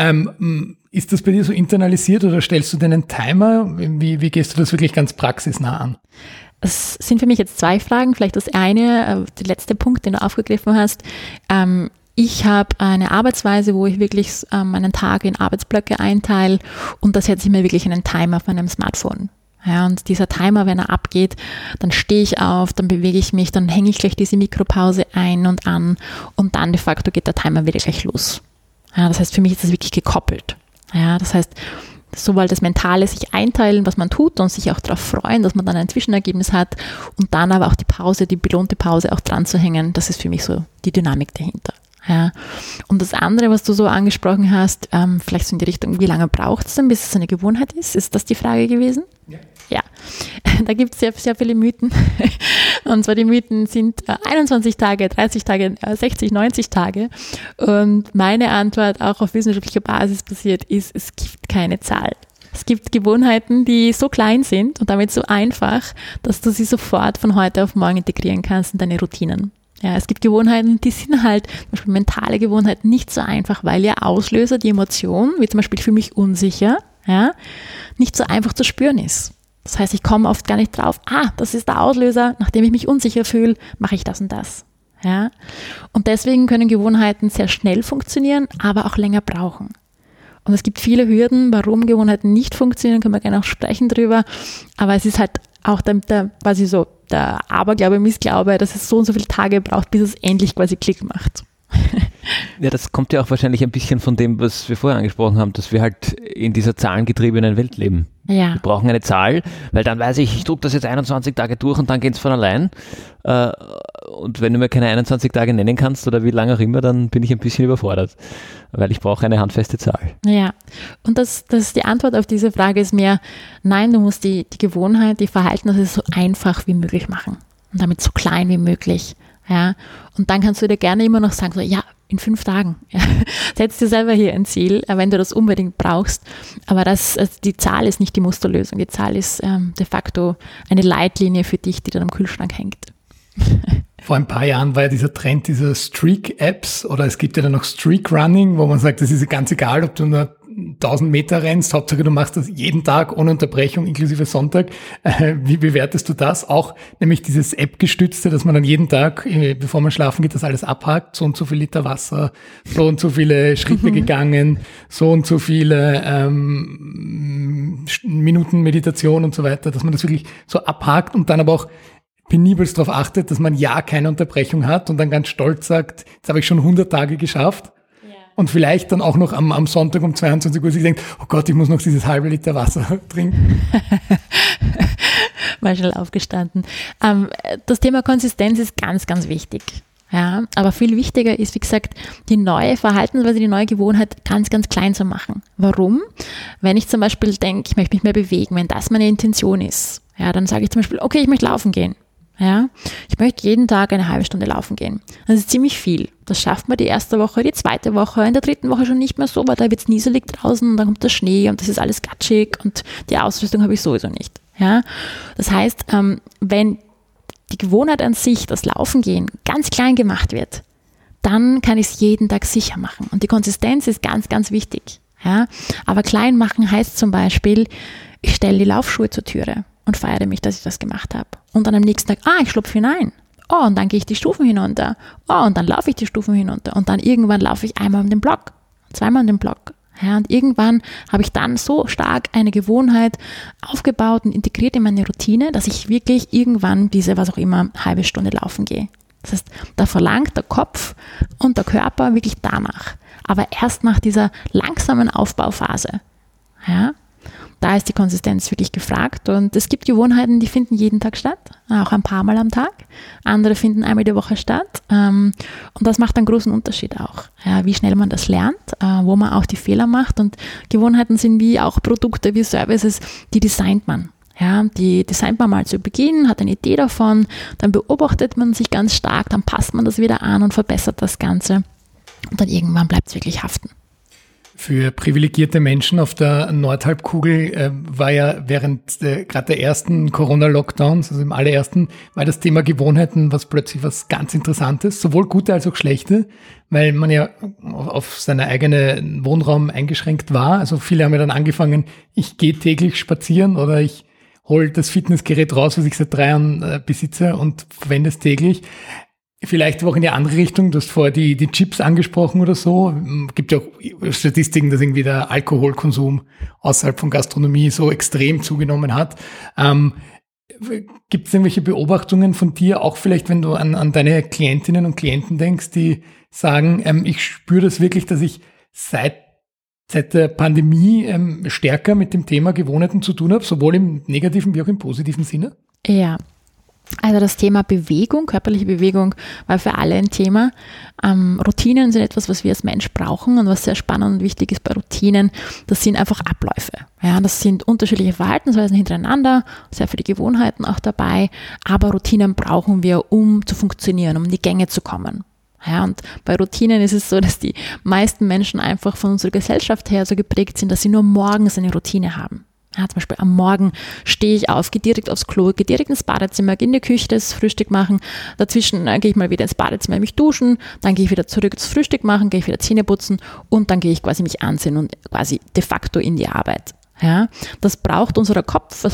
Ist das bei dir so internalisiert oder stellst du dir einen Timer? Wie gehst du das wirklich ganz praxisnah an? Es sind für mich jetzt 2 Fragen. Vielleicht das eine, der letzte Punkt, den du aufgegriffen hast. Ich habe eine Arbeitsweise, wo ich wirklich meinen Tag in Arbeitsblöcke einteile und da setze ich mir wirklich einen Timer auf meinem Smartphone. Ja, und dieser Timer, wenn er abgeht, dann stehe ich auf, dann bewege ich mich, dann hänge ich gleich diese Mikropause ein und an und dann de facto geht der Timer wieder gleich los. Ja, das heißt, für mich ist das wirklich gekoppelt. Ja, das heißt, sowohl das Mentale sich einteilen, was man tut und sich auch darauf freuen, dass man dann ein Zwischenergebnis hat und dann aber auch die Pause, die belohnte Pause auch dran zu hängen, das ist für mich so die Dynamik dahinter. Ja. Und das andere, was du so angesprochen hast, vielleicht so in die Richtung, wie lange braucht es denn, bis es eine Gewohnheit ist? Ist das die Frage gewesen? Ja. Da gibt es sehr, sehr viele Mythen. Und zwar die Mythen sind 21 Tage, 30 Tage, 60, 90 Tage. Und meine Antwort, auch auf wissenschaftlicher Basis basiert, ist, es gibt keine Zahl. Es gibt Gewohnheiten, die so klein sind und damit so einfach, dass du sie sofort von heute auf morgen integrieren kannst in deine Routinen. Ja, es gibt Gewohnheiten, die sind halt, zum Beispiel mentale Gewohnheiten, nicht so einfach, weil ihr Auslöser, die Emotion, wie zum Beispiel ich fühle mich unsicher, ja, nicht so einfach zu spüren ist. Das heißt, ich komme oft gar nicht drauf, das ist der Auslöser, nachdem ich mich unsicher fühle, mache ich das und das. Ja. Und deswegen können Gewohnheiten sehr schnell funktionieren, aber auch länger brauchen. Und es gibt viele Hürden, warum Gewohnheiten nicht funktionieren, können wir gerne auch sprechen drüber, aber es ist halt auch quasi so der Aberglaube, Missglaube, dass es so und so viele Tage braucht, bis es endlich quasi Klick macht. Ja, das kommt ja auch wahrscheinlich ein bisschen von dem, was wir vorher angesprochen haben, dass wir halt in dieser zahlengetriebenen Welt leben. Ja. Wir brauchen eine Zahl, weil dann weiß ich drücke das jetzt 21 Tage durch und dann geht es von allein. Und wenn du mir keine 21 Tage nennen kannst oder wie lange auch immer, dann bin ich ein bisschen überfordert, weil ich brauche eine handfeste Zahl. Ja, und die Antwort auf diese Frage ist mehr, nein, du musst die Gewohnheit, die Verhalten so einfach wie möglich machen und damit so klein wie möglich. Ja, und dann kannst du dir gerne immer noch sagen, so, ja, in 5 Tagen. Ja. Setz dir selber hier ein Ziel, wenn du das unbedingt brauchst. Aber die Zahl ist nicht die Musterlösung. Die Zahl ist de facto eine Leitlinie für dich, die dann am Kühlschrank hängt. Vor ein paar Jahren war ja dieser Trend dieser Streak-Apps oder es gibt ja dann noch Streak-Running, wo man sagt, das ist ganz egal, ob du nur 1000 Meter rennst, Hauptsache du machst das jeden Tag ohne Unterbrechung, inklusive Sonntag. Wie bewertest du das? Auch nämlich dieses App-gestützte, dass man dann jeden Tag, bevor man schlafen geht, das alles abhakt, so und so viel Liter Wasser, so und so viele Schritte gegangen, so und so viele Minuten Meditation und so weiter, dass man das wirklich so abhakt und dann aber auch penibelst darauf achtet, dass man ja keine Unterbrechung hat und dann ganz stolz sagt, jetzt habe ich schon 100 Tage geschafft. und vielleicht dann auch noch am Sonntag um 22 Uhr sich denkt, oh Gott, ich muss noch dieses halbe Liter Wasser trinken. Mal schnell aufgestanden. Das Thema Konsistenz ist ganz, ganz wichtig. Ja, aber viel wichtiger ist, wie gesagt, die neue Verhaltensweise, die neue Gewohnheit ganz, ganz klein zu machen. Warum? Wenn ich zum Beispiel denke, ich möchte mich mehr bewegen, wenn das meine Intention ist, ja, dann sage ich zum Beispiel, okay, ich möchte laufen gehen. Ja, ich möchte jeden Tag eine halbe Stunde laufen gehen. Das ist ziemlich viel. Das schafft man die erste Woche, die zweite Woche, in der dritten Woche schon nicht mehr so, weil da wird es nieselig draußen und dann kommt der Schnee und das ist alles gatschig und die Ausrüstung habe ich sowieso nicht. Ja, das heißt, wenn die Gewohnheit an sich, das Laufen gehen, ganz klein gemacht wird, dann kann ich es jeden Tag sicher machen. Und die Konsistenz ist ganz, ganz wichtig. Ja, aber klein machen heißt zum Beispiel, ich stelle die Laufschuhe zur Türe und feiere mich, dass ich das gemacht habe. Und dann am nächsten Tag, ich schlupfe hinein. Oh, und dann gehe ich die Stufen hinunter. Oh, und dann laufe ich die Stufen hinunter. Und dann irgendwann laufe ich einmal um den Block, zweimal um den Block. Ja, und irgendwann habe ich dann so stark eine Gewohnheit aufgebaut und integriert in meine Routine, dass ich wirklich irgendwann diese, was auch immer, halbe Stunde laufen gehe. Das heißt, da verlangt der Kopf und der Körper wirklich danach. Aber erst nach dieser langsamen Aufbauphase. Ja, da ist die Konsistenz wirklich gefragt und es gibt Gewohnheiten, die finden jeden Tag statt, auch ein paar Mal am Tag. Andere finden einmal die Woche statt und das macht einen großen Unterschied auch, ja, wie schnell man das lernt, wo man auch die Fehler macht und Gewohnheiten sind wie auch Produkte, wie Services, die designt man. Ja, die designt man mal zu Beginn, hat eine Idee davon, dann beobachtet man sich ganz stark, dann passt man das wieder an und verbessert das Ganze und dann irgendwann bleibt es wirklich haften. Für privilegierte Menschen auf der Nordhalbkugel war ja während gerade der ersten Corona-Lockdowns, also im allerersten, war das Thema Gewohnheiten plötzlich was ganz Interessantes, sowohl gute als auch schlechte, weil man ja auf seinen eigenen Wohnraum eingeschränkt war. Also viele haben ja dann angefangen, ich gehe täglich spazieren oder ich hole das Fitnessgerät raus, was ich seit 3 Jahren besitze und verwende es täglich. Vielleicht auch in die andere Richtung, du hast vorher die Chips angesprochen oder so. Gibt ja auch Statistiken, dass irgendwie der Alkoholkonsum außerhalb von Gastronomie so extrem zugenommen hat. Gibt es irgendwelche Beobachtungen von dir, auch vielleicht, wenn du an deine Klientinnen und Klienten denkst, die sagen, ich spüre das wirklich, dass ich seit der Pandemie stärker mit dem Thema Gewohnheiten zu tun habe, sowohl im negativen wie auch im positiven Sinne? Ja. Also das Thema Bewegung, körperliche Bewegung war für alle ein Thema. Routinen sind etwas, was wir als Mensch brauchen und was sehr spannend und wichtig ist bei Routinen, das sind einfach Abläufe. Ja, das sind unterschiedliche Verhaltensweisen hintereinander, sehr viele Gewohnheiten auch dabei, aber Routinen brauchen wir, um zu funktionieren, um in die Gänge zu kommen. Ja, und bei Routinen ist es so, dass die meisten Menschen einfach von unserer Gesellschaft her so geprägt sind, dass sie nur morgens eine Routine haben. Ja, zum Beispiel am Morgen stehe ich auf, gehe direkt aufs Klo, gehe direkt ins Badezimmer, gehe in die Küche das Frühstück machen, dazwischen gehe ich mal wieder ins Badezimmer, mich duschen, dann gehe ich wieder zurück ins Frühstück machen, gehe ich wieder Zähne putzen und dann gehe ich quasi mich anziehen und quasi de facto in die Arbeit. Ja, das braucht unser Kopf,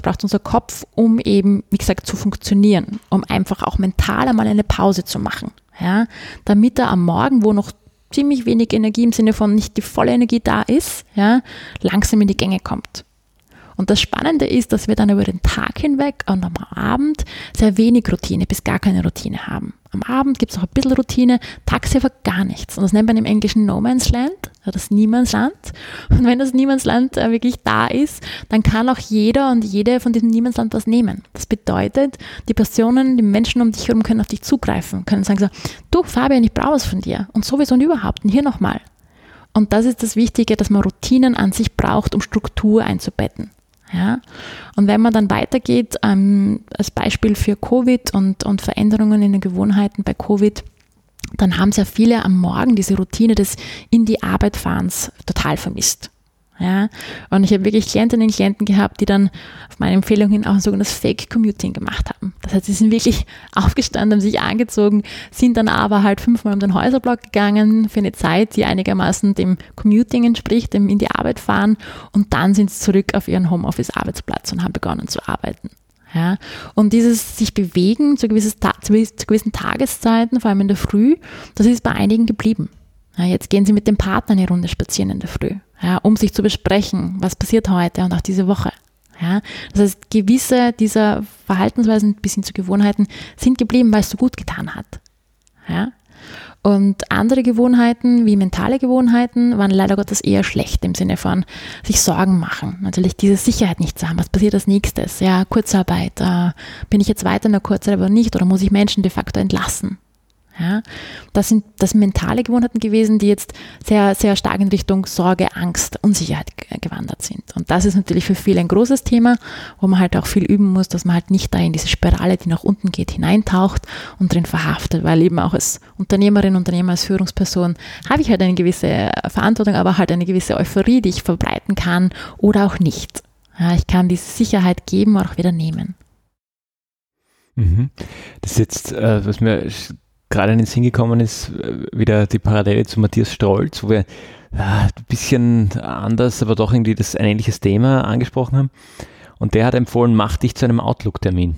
um eben, wie gesagt, zu funktionieren, um einfach auch mental einmal eine Pause zu machen. Ja, damit er am Morgen, wo noch ziemlich wenig Energie im Sinne von nicht die volle Energie da ist, ja, langsam in die Gänge kommt. Und das Spannende ist, dass wir dann über den Tag hinweg und am Abend sehr wenig Routine bis gar keine Routine haben. Am Abend gibt es auch ein bisschen Routine, tagsüber gar nichts. Und das nennt man im Englischen No Man's Land, das Niemandsland. Und wenn das Niemandsland wirklich da ist, dann kann auch jeder und jede von diesem Niemandsland was nehmen. Das bedeutet, die Personen, die Menschen um dich herum können auf dich zugreifen, können sagen so, du Fabian, ich brauche was von dir. Und sowieso und überhaupt. Und hier nochmal. Und das ist das Wichtige, dass man Routinen an sich braucht, um Struktur einzubetten. Ja, und wenn man dann weitergeht, als Beispiel für Covid und Veränderungen in den Gewohnheiten bei Covid, dann haben sehr viele am Morgen diese Routine des in die Arbeit fahrens total vermisst. Ja, und ich habe wirklich Klientinnen und Klienten gehabt, die dann auf meine Empfehlung hin auch ein sogenanntes Fake Commuting gemacht haben. Das heißt, sie sind wirklich aufgestanden, haben sich angezogen, sind dann aber halt 5-mal um den Häuserblock gegangen für eine Zeit, die einigermaßen dem Commuting entspricht, dem in die Arbeit fahren und dann sind sie zurück auf ihren Homeoffice-Arbeitsplatz und haben begonnen zu arbeiten. Ja, und dieses sich bewegen zu gewissen Tageszeiten, vor allem in der Früh, das ist bei einigen geblieben. Ja, jetzt gehen sie mit dem Partner eine Runde spazieren in der Früh, ja, um sich zu besprechen, was passiert heute und auch diese Woche. Ja, das heißt, gewisse dieser Verhaltensweisen bis hin zu Gewohnheiten sind geblieben, weil es so gut getan hat. Ja, Und andere Gewohnheiten, wie mentale Gewohnheiten, waren leider Gottes eher schlecht im Sinne von sich Sorgen machen. Natürlich diese Sicherheit nicht zu haben. Was passiert als nächstes? Ja, Kurzarbeit. Bin ich jetzt weiter in der Kurzarbeit oder nicht? Oder muss ich Menschen de facto entlassen? Ja, das sind mentale Gewohnheiten gewesen, die jetzt sehr, sehr stark in Richtung Sorge, Angst, Unsicherheit gewandert sind. Und das ist natürlich für viele ein großes Thema, wo man halt auch viel üben muss, dass man halt nicht da in diese Spirale, die nach unten geht, hineintaucht und drin verhaftet, weil eben auch als Unternehmerin, Unternehmer, als Führungsperson habe ich halt eine gewisse Verantwortung, aber halt eine gewisse Euphorie, die ich verbreiten kann oder auch nicht. Ja, ich kann diese Sicherheit geben oder auch wieder nehmen. Das ist jetzt, was mir gerade in den Sinn gekommen ist, wieder die Parallele zu Matthias Strolz, wo wir ein bisschen anders, aber doch irgendwie ein ähnliches Thema angesprochen haben. Und der hat empfohlen, mach dich zu einem Outlook-Termin.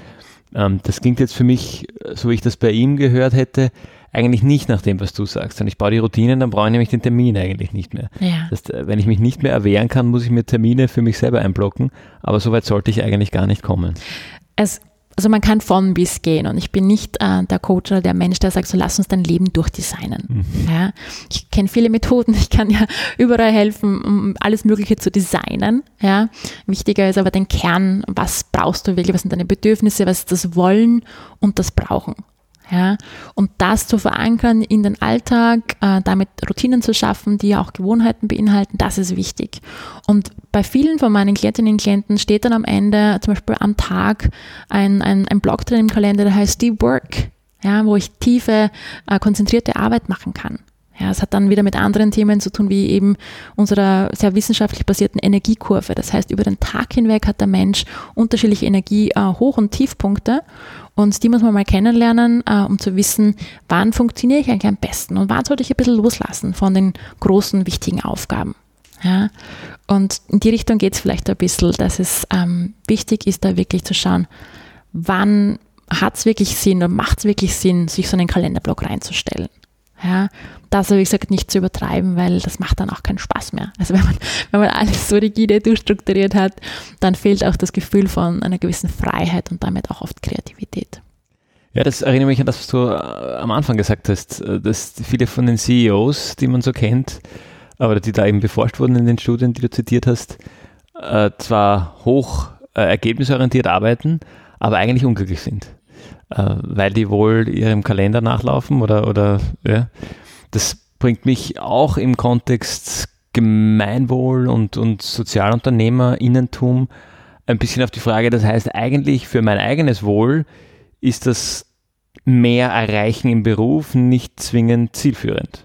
Das klingt jetzt für mich, so wie ich das bei ihm gehört hätte, eigentlich nicht nach dem, was du sagst. Und ich baue die Routinen, dann brauche ich nämlich den Termin eigentlich nicht mehr. Ja. Das heißt, wenn ich mich nicht mehr erwehren kann, muss ich mir Termine für mich selber einblocken. Aber so weit sollte ich eigentlich gar nicht kommen. Also man kann von bis gehen und ich bin nicht der Coach oder der Mensch, der sagt, so lass uns dein Leben durchdesignen. Ja, ich kenne viele Methoden, ich kann ja überall helfen, um alles Mögliche zu designen. Ja. Wichtiger ist aber den Kern, was brauchst du wirklich, was sind deine Bedürfnisse, was ist das Wollen und das Brauchen. Ja, und das zu verankern in den Alltag, damit Routinen zu schaffen, die ja auch Gewohnheiten beinhalten, das ist wichtig. Und bei vielen von meinen Klientinnen und Klienten steht dann am Ende, zum Beispiel am Tag, ein Block drin im Kalender, der heißt Deep Work, ja, wo ich tiefe, konzentrierte Arbeit machen kann. Ja, es hat dann wieder mit anderen Themen zu tun, wie eben unserer sehr wissenschaftlich basierten Energiekurve. Das heißt, über den Tag hinweg hat der Mensch unterschiedliche Hoch- und Tiefpunkte und die muss man mal kennenlernen, um zu wissen, wann funktioniere ich eigentlich am besten und wann sollte ich ein bisschen loslassen von den großen, wichtigen Aufgaben. Ja, und in die Richtung geht es vielleicht ein bisschen, dass es wichtig ist, da wirklich zu schauen, wann hat es wirklich Sinn oder macht es wirklich Sinn, sich so einen Kalenderblock reinzustellen. Ja, das habe ich gesagt, nicht zu übertreiben, weil das macht dann auch keinen Spaß mehr. Also wenn man alles so rigide durchstrukturiert hat, dann fehlt auch das Gefühl von einer gewissen Freiheit und damit auch oft Kreativität. Ja, das erinnert mich an das, was du am Anfang gesagt hast, dass viele von den CEOs, die man so kennt, oder die da eben beforscht wurden in den Studien, die du zitiert hast, zwar hoch ergebnisorientiert arbeiten, aber eigentlich unglücklich sind. Weil die wohl ihrem Kalender nachlaufen oder ja. Das bringt mich auch im Kontext Gemeinwohl und Sozialunternehmerinnentum ein bisschen auf die Frage, das heißt eigentlich für mein eigenes Wohl ist das mehr Erreichen im Beruf nicht zwingend zielführend.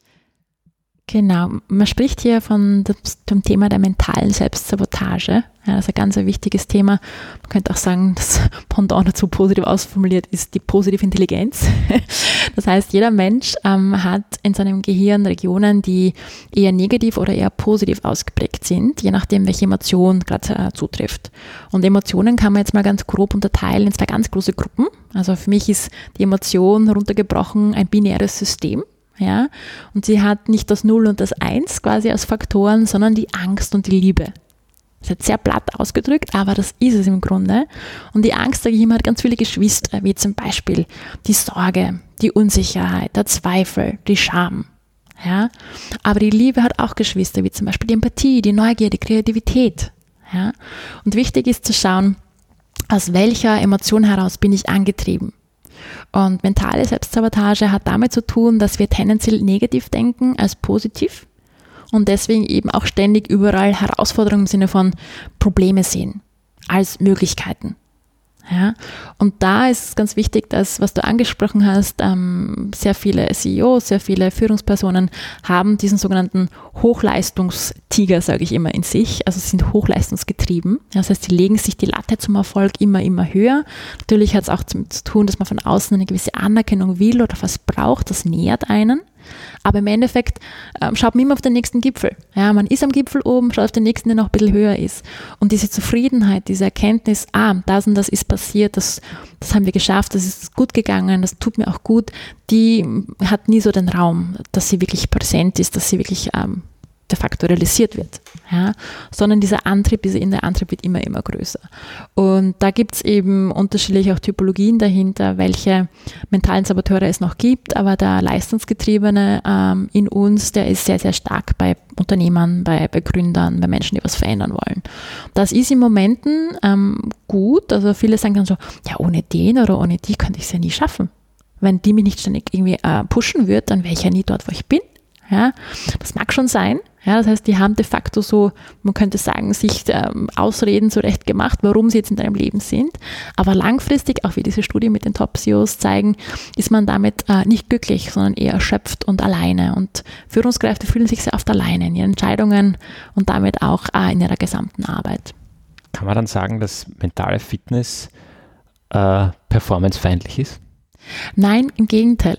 Genau, man spricht hier vom Thema der mentalen Selbstsabotage. Ja, das ist ein ganz wichtiges Thema. Man könnte auch sagen, das Pendant dazu positiv ausformuliert ist die positive Intelligenz. Das heißt, jeder Mensch hat in seinem Gehirn Regionen, die eher negativ oder eher positiv ausgeprägt sind, je nachdem, welche Emotion gerade zutrifft. Und Emotionen kann man jetzt mal ganz grob unterteilen in zwei ganz große Gruppen. Also für mich ist die Emotion runtergebrochen ein binäres System. Ja, und sie hat nicht das 0 und das 1 quasi als Faktoren, sondern die Angst und die Liebe. Das ist jetzt sehr platt ausgedrückt, aber das ist es im Grunde. Und die Angst, sage ich immer, hat ganz viele Geschwister, wie zum Beispiel die Sorge, die Unsicherheit, der Zweifel, die Scham. Ja, aber die Liebe hat auch Geschwister, wie zum Beispiel die Empathie, die Neugier, die Kreativität. Ja, und wichtig ist zu schauen, aus welcher Emotion heraus bin ich angetrieben. Und mentale Selbstsabotage hat damit zu tun, dass wir tendenziell negativ denken als positiv und deswegen eben auch ständig überall Herausforderungen im Sinne von Probleme sehen als Möglichkeiten. Ja, und da ist es ganz wichtig, dass, was du angesprochen hast, sehr viele CEOs, sehr viele Führungspersonen haben diesen sogenannten Hochleistungstiger, sage ich immer, in sich. Also sie sind hochleistungsgetrieben. Das heißt, sie legen sich die Latte zum Erfolg immer höher. Natürlich hat es auch zu tun, dass man von außen eine gewisse Anerkennung will oder was braucht. Das nährt einen. Aber im Endeffekt schaut man immer auf den nächsten Gipfel. Ja, man ist am Gipfel oben, schaut auf den nächsten, der noch ein bisschen höher ist. Und diese Zufriedenheit, diese Erkenntnis, das und das ist passiert, das haben wir geschafft, das ist gut gegangen, das tut mir auch gut, die hat nie so den Raum, dass sie wirklich präsent ist, dass sie wirklich de facto realisiert wird, ja, sondern dieser innere Antrieb wird immer, immer größer. Und da gibt es eben unterschiedliche auch Typologien dahinter, welche mentalen Saboteure es noch gibt, aber der Leistungsgetriebene in uns, der ist sehr, sehr stark bei Unternehmern, bei Gründern, bei Menschen, die was verändern wollen. Das ist in Momenten gut, also viele sagen dann so, ja, ohne den oder ohne die könnte ich es ja nie schaffen. Wenn die mich nicht ständig irgendwie pushen wird, dann wäre ich ja nie dort, wo ich bin. Ja, das mag schon sein. Ja, das heißt, die haben de facto so, man könnte sagen, sich Ausreden zurecht gemacht, warum sie jetzt in deinem Leben sind. Aber langfristig, auch wie diese Studie mit den Top-CEOs zeigen, ist man damit nicht glücklich, sondern eher erschöpft und alleine. Und Führungskräfte fühlen sich sehr oft alleine in ihren Entscheidungen und damit auch in ihrer gesamten Arbeit. Kann man dann sagen, dass mentale Fitness performancefeindlich ist? Nein, im Gegenteil.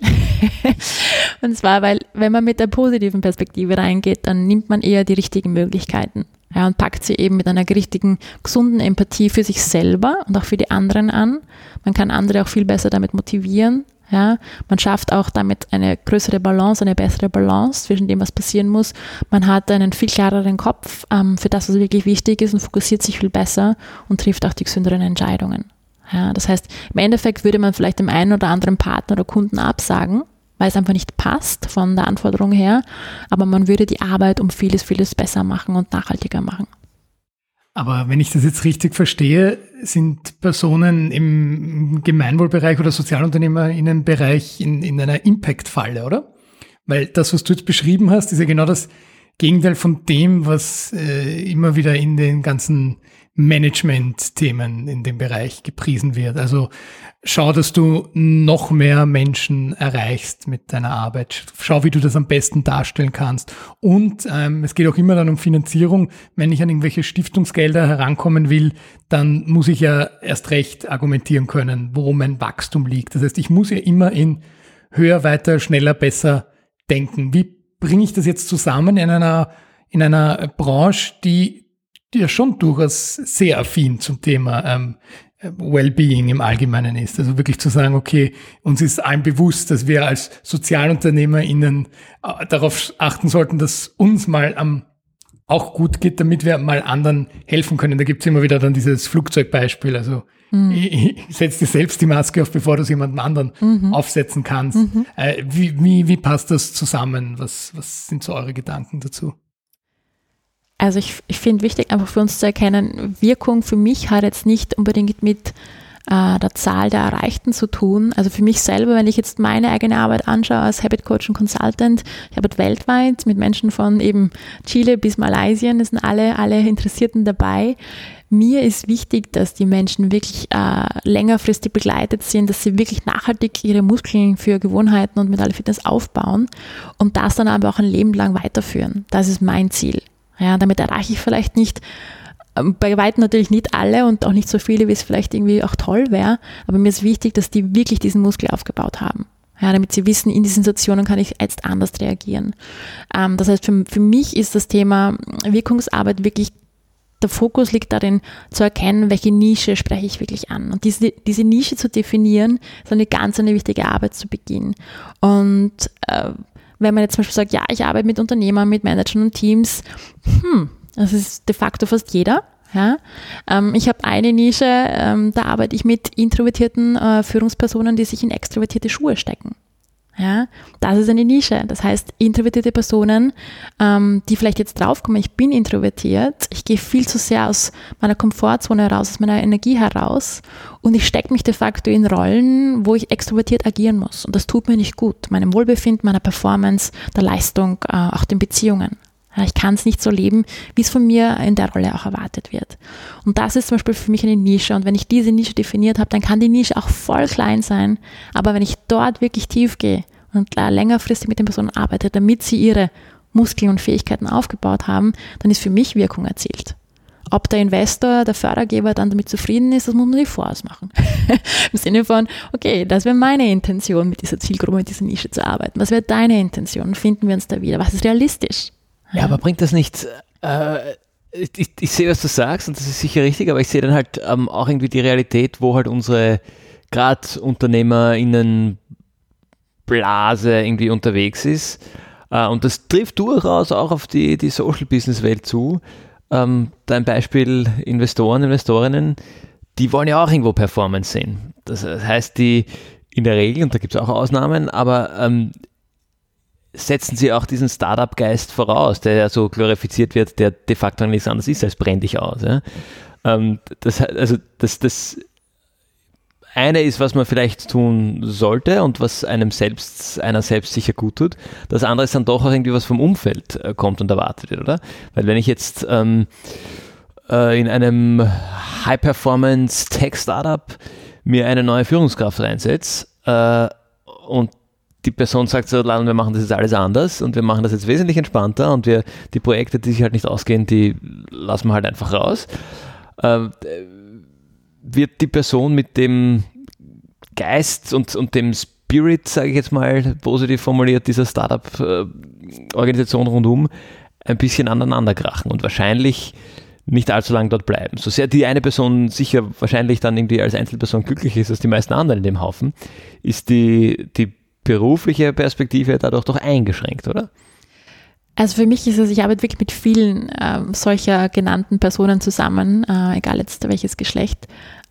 Und zwar, weil wenn man mit der positiven Perspektive reingeht, dann nimmt man eher die richtigen Möglichkeiten, ja, und packt sie eben mit einer richtigen, gesunden Empathie für sich selber und auch für die anderen an. Man kann andere auch viel besser damit motivieren. Ja. Man schafft auch damit eine größere Balance, eine bessere Balance zwischen dem, was passieren muss. Man hat einen viel klareren Kopf für das, was wirklich wichtig ist und fokussiert sich viel besser und trifft auch die gesünderen Entscheidungen. Ja, das heißt, im Endeffekt würde man vielleicht dem einen oder anderen Partner oder Kunden absagen, weil es einfach nicht passt von der Anforderung her, aber man würde die Arbeit um vieles, vieles besser machen und nachhaltiger machen. Aber wenn ich das jetzt richtig verstehe, sind Personen im Gemeinwohlbereich oder SozialunternehmerInnenbereich in einer Impact-Falle, oder? Weil das, was du jetzt beschrieben hast, ist ja genau das Gegenteil von dem, was immer wieder in den ganzen Management-Themen in dem Bereich gepriesen wird. Also schau, dass du noch mehr Menschen erreichst mit deiner Arbeit. Schau, wie du das am besten darstellen kannst. Und es geht auch immer dann um Finanzierung. Wenn ich an irgendwelche Stiftungsgelder herankommen will, dann muss ich ja erst recht argumentieren können, wo mein Wachstum liegt. Das heißt, ich muss ja immer in höher, weiter, schneller, besser denken. Wie bringe ich das jetzt zusammen in einer Branche, die ja schon durchaus sehr affin zum Thema Wellbeing im Allgemeinen ist. Also wirklich zu sagen, okay, uns ist allen bewusst, dass wir als SozialunternehmerInnen darauf achten sollten, dass uns mal auch gut geht, damit wir mal anderen helfen können. Da gibt's immer wieder dann dieses Flugzeugbeispiel. Also setz dir selbst die Maske auf, bevor du es jemandem anderen aufsetzen kannst. Wie passt das zusammen? Was sind so eure Gedanken dazu? Also ich finde wichtig, einfach für uns zu erkennen, Wirkung für mich hat jetzt nicht unbedingt mit der Zahl der Erreichten zu tun. Also für mich selber, wenn ich jetzt meine eigene Arbeit anschaue als Habit Coach und Consultant, ich arbeite weltweit mit Menschen von eben Chile bis Malaysia, das sind alle Interessierten dabei. Mir ist wichtig, dass die Menschen wirklich längerfristig begleitet sind, dass sie wirklich nachhaltig ihre Muskeln für Gewohnheiten und mentale Fitness aufbauen und das dann aber auch ein Leben lang weiterführen. Das ist mein Ziel. Ja, damit erreiche ich vielleicht nicht, bei weitem natürlich nicht alle und auch nicht so viele, wie es vielleicht irgendwie auch toll wäre, aber mir ist wichtig, dass die wirklich diesen Muskel aufgebaut haben. Ja, damit sie wissen, in diesen Situationen kann ich jetzt anders reagieren. Das heißt, für mich ist das Thema Wirkungsarbeit wirklich, der Fokus liegt darin, zu erkennen, welche Nische spreche ich wirklich an. Und diese Nische zu definieren, ist eine wichtige Arbeit zu Beginn. Und wenn man jetzt zum Beispiel sagt, ja, ich arbeite mit Unternehmern, mit Managern und Teams, das ist de facto fast jeder. Ja. Ich habe eine Nische, da arbeite ich mit introvertierten Führungspersonen, die sich in extrovertierte Schuhe stecken. Ja, das ist eine Nische. Das heißt, introvertierte Personen, die vielleicht jetzt draufkommen, ich bin introvertiert, ich gehe viel zu sehr aus meiner Komfortzone heraus, aus meiner Energie heraus und ich stecke mich de facto in Rollen, wo ich extrovertiert agieren muss. Und das tut mir nicht gut, meinem Wohlbefinden, meiner Performance, der Leistung, auch den Beziehungen. Ja, ich kann es nicht so leben, wie es von mir in der Rolle auch erwartet wird. Und das ist zum Beispiel für mich eine Nische. Und wenn ich diese Nische definiert habe, dann kann die Nische auch voll klein sein. Aber wenn ich dort wirklich tief gehe und längerfristig mit den Personen arbeite, damit sie ihre Muskeln und Fähigkeiten aufgebaut haben, dann ist für mich Wirkung erzielt. Ob der Investor, der Fördergeber dann damit zufrieden ist, das muss man sich vorausmachen. Im Sinne von, okay, das wäre meine Intention, mit dieser Zielgruppe, mit dieser Nische zu arbeiten. Was wäre deine Intention? Finden wir uns da wieder? Was ist realistisch? Ja, aber bringt das nicht, ich sehe, was du sagst und das ist sicher richtig, aber ich sehe dann halt auch irgendwie die Realität, wo halt unsere gerade UnternehmerInnen Blase irgendwie unterwegs ist Und das trifft durchaus auch auf die Social-Business-Welt zu. Dein Beispiel Investoren, Investorinnen, die wollen ja auch irgendwo Performance sehen. Das heißt, die in der Regel, und da gibt es auch Ausnahmen, aber setzen sie auch diesen Startup-Geist voraus, der ja so glorifiziert wird, der de facto nichts anderes ist als brenn dich aus. Ja? Das eine ist, was man vielleicht tun sollte und was einer selbst sicher gut tut. Das andere ist dann doch auch irgendwie, was vom Umfeld kommt und erwartet wird, oder? Weil wenn ich jetzt in einem High-Performance-Tech-Startup mir eine neue Führungskraft reinsetze und die Person sagt so, wir machen das jetzt alles anders und wir machen das jetzt wesentlich entspannter und die Projekte, die sich halt nicht ausgehen, die lassen wir halt einfach raus, wird die Person mit dem Geist und dem Spirit, sage ich jetzt mal positiv formuliert, dieser Startup-Organisation rundum ein bisschen aneinander krachen und wahrscheinlich nicht allzu lange dort bleiben. So sehr die eine Person sicher wahrscheinlich dann irgendwie als Einzelperson glücklich ist als die meisten anderen in dem Haufen, ist die berufliche Perspektive dadurch doch eingeschränkt, oder? Also für mich ist es, ich arbeite wirklich mit vielen solcher genannten Personen zusammen, egal jetzt welches Geschlecht.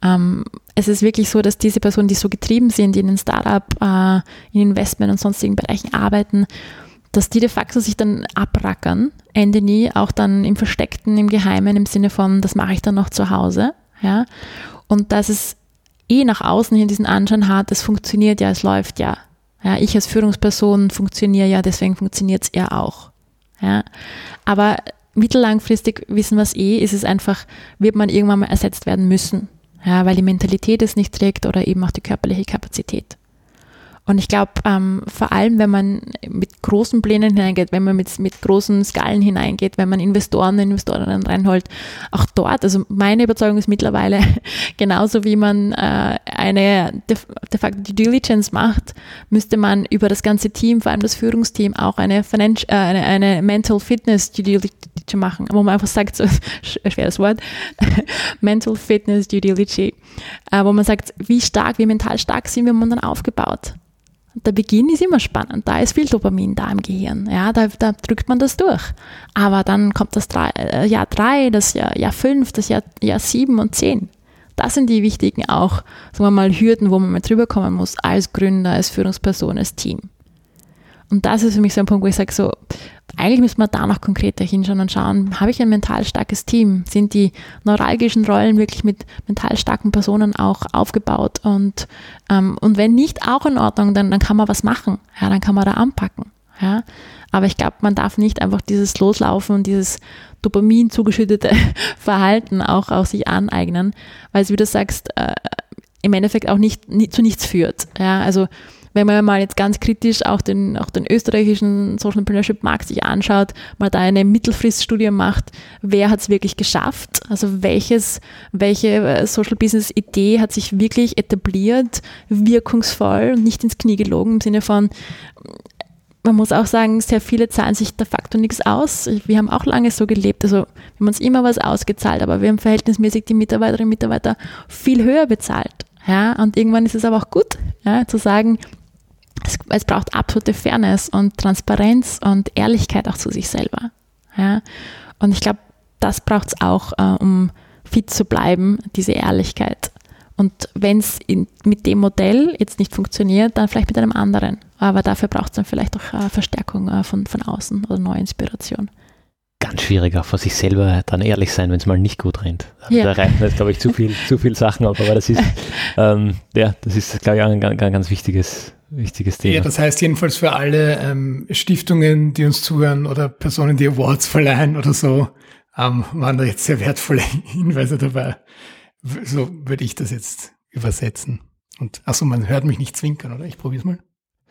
Es ist wirklich so, dass diese Personen, die so getrieben sind, die in einem Startup, in Investment und sonstigen Bereichen arbeiten, dass die de facto sich dann abrackern, Ende nie, auch dann im Versteckten, im Geheimen, im Sinne von, das mache ich dann noch zu Hause. Ja? Und dass es nach außen hin diesen Anschein hat, es funktioniert ja, es läuft ja. Ja, ich als Führungsperson funktioniere ja, deswegen funktioniert es ja auch. Ja, aber mittellangfristig wissen wir es ist es einfach, wird man irgendwann mal ersetzt werden müssen, ja, weil die Mentalität es nicht trägt oder eben auch die körperliche Kapazität. Und ich glaube, vor allem, wenn man mit großen Plänen hineingeht, wenn man mit großen Skalen hineingeht, wenn man Investorinnen reinholt, auch dort, also meine Überzeugung ist mittlerweile, genauso wie man eine de facto Due Diligence macht, müsste man über das ganze Team, vor allem das Führungsteam, auch eine Mental Fitness Due Diligence machen, wo man einfach sagt, so schweres Wort, Mental Fitness Due Diligence, wo man sagt, wie mental stark sind wir momentan aufgebaut. Der Beginn ist immer spannend, da ist viel Dopamin da im Gehirn, ja, da drückt man das durch. Aber dann kommt das Jahr 3, das Jahr 5, das Jahr 7 und 10. Das sind die wichtigen auch, sagen wir mal, Hürden, wo man mal drüber kommen muss, als Gründer, als Führungsperson, als Team. Und das ist für mich so ein Punkt, wo ich sage, so, eigentlich müssen wir da noch konkreter hinschauen und schauen, habe ich ein mental starkes Team? Sind die neuralgischen Rollen wirklich mit mental starken Personen auch aufgebaut? Und wenn nicht, auch in Ordnung, dann kann man was machen. Ja, dann kann man da anpacken. Ja. Aber ich glaube, man darf nicht einfach dieses Loslaufen und dieses Dopamin zugeschüttete Verhalten auch sich aneignen, weil es, wie du sagst, im Endeffekt auch zu nichts führt. Ja, also wenn man mal jetzt ganz kritisch auch den österreichischen Social Entrepreneurship Markt sich anschaut, mal da eine Mittelfriststudie macht, wer hat es wirklich geschafft? Also welche Social Business Idee hat sich wirklich etabliert, wirkungsvoll und nicht ins Knie gelogen im Sinne von, man muss auch sagen, sehr viele zahlen sich de facto nichts aus. Wir haben auch lange so gelebt, also wir haben uns immer was ausgezahlt, aber wir haben verhältnismäßig die Mitarbeiterinnen und Mitarbeiter viel höher bezahlt. Ja, und irgendwann ist es aber auch gut, ja, zu sagen, es braucht absolute Fairness und Transparenz und Ehrlichkeit auch zu sich selber. Ja. Und ich glaube, das braucht es auch, um fit zu bleiben, diese Ehrlichkeit. Und wenn es mit dem Modell jetzt nicht funktioniert, dann vielleicht mit einem anderen. Aber dafür braucht es dann vielleicht auch Verstärkung von außen oder neue Inspiration. Ganz schwierig, auch vor sich selber dann ehrlich sein, wenn es mal nicht gut rennt. Ja. Da reichen jetzt, glaube ich, zu viel Sachen auf, aber das ist, das ist, glaube ich, ein ganz wichtiges Thema. Ja, das heißt jedenfalls für alle Stiftungen, die uns zuhören oder Personen, die Awards verleihen oder so, waren da jetzt sehr wertvolle Hinweise dabei. So würde ich das jetzt übersetzen. Und achso, man hört mich nicht zwinkern, oder? Ich probiere es mal.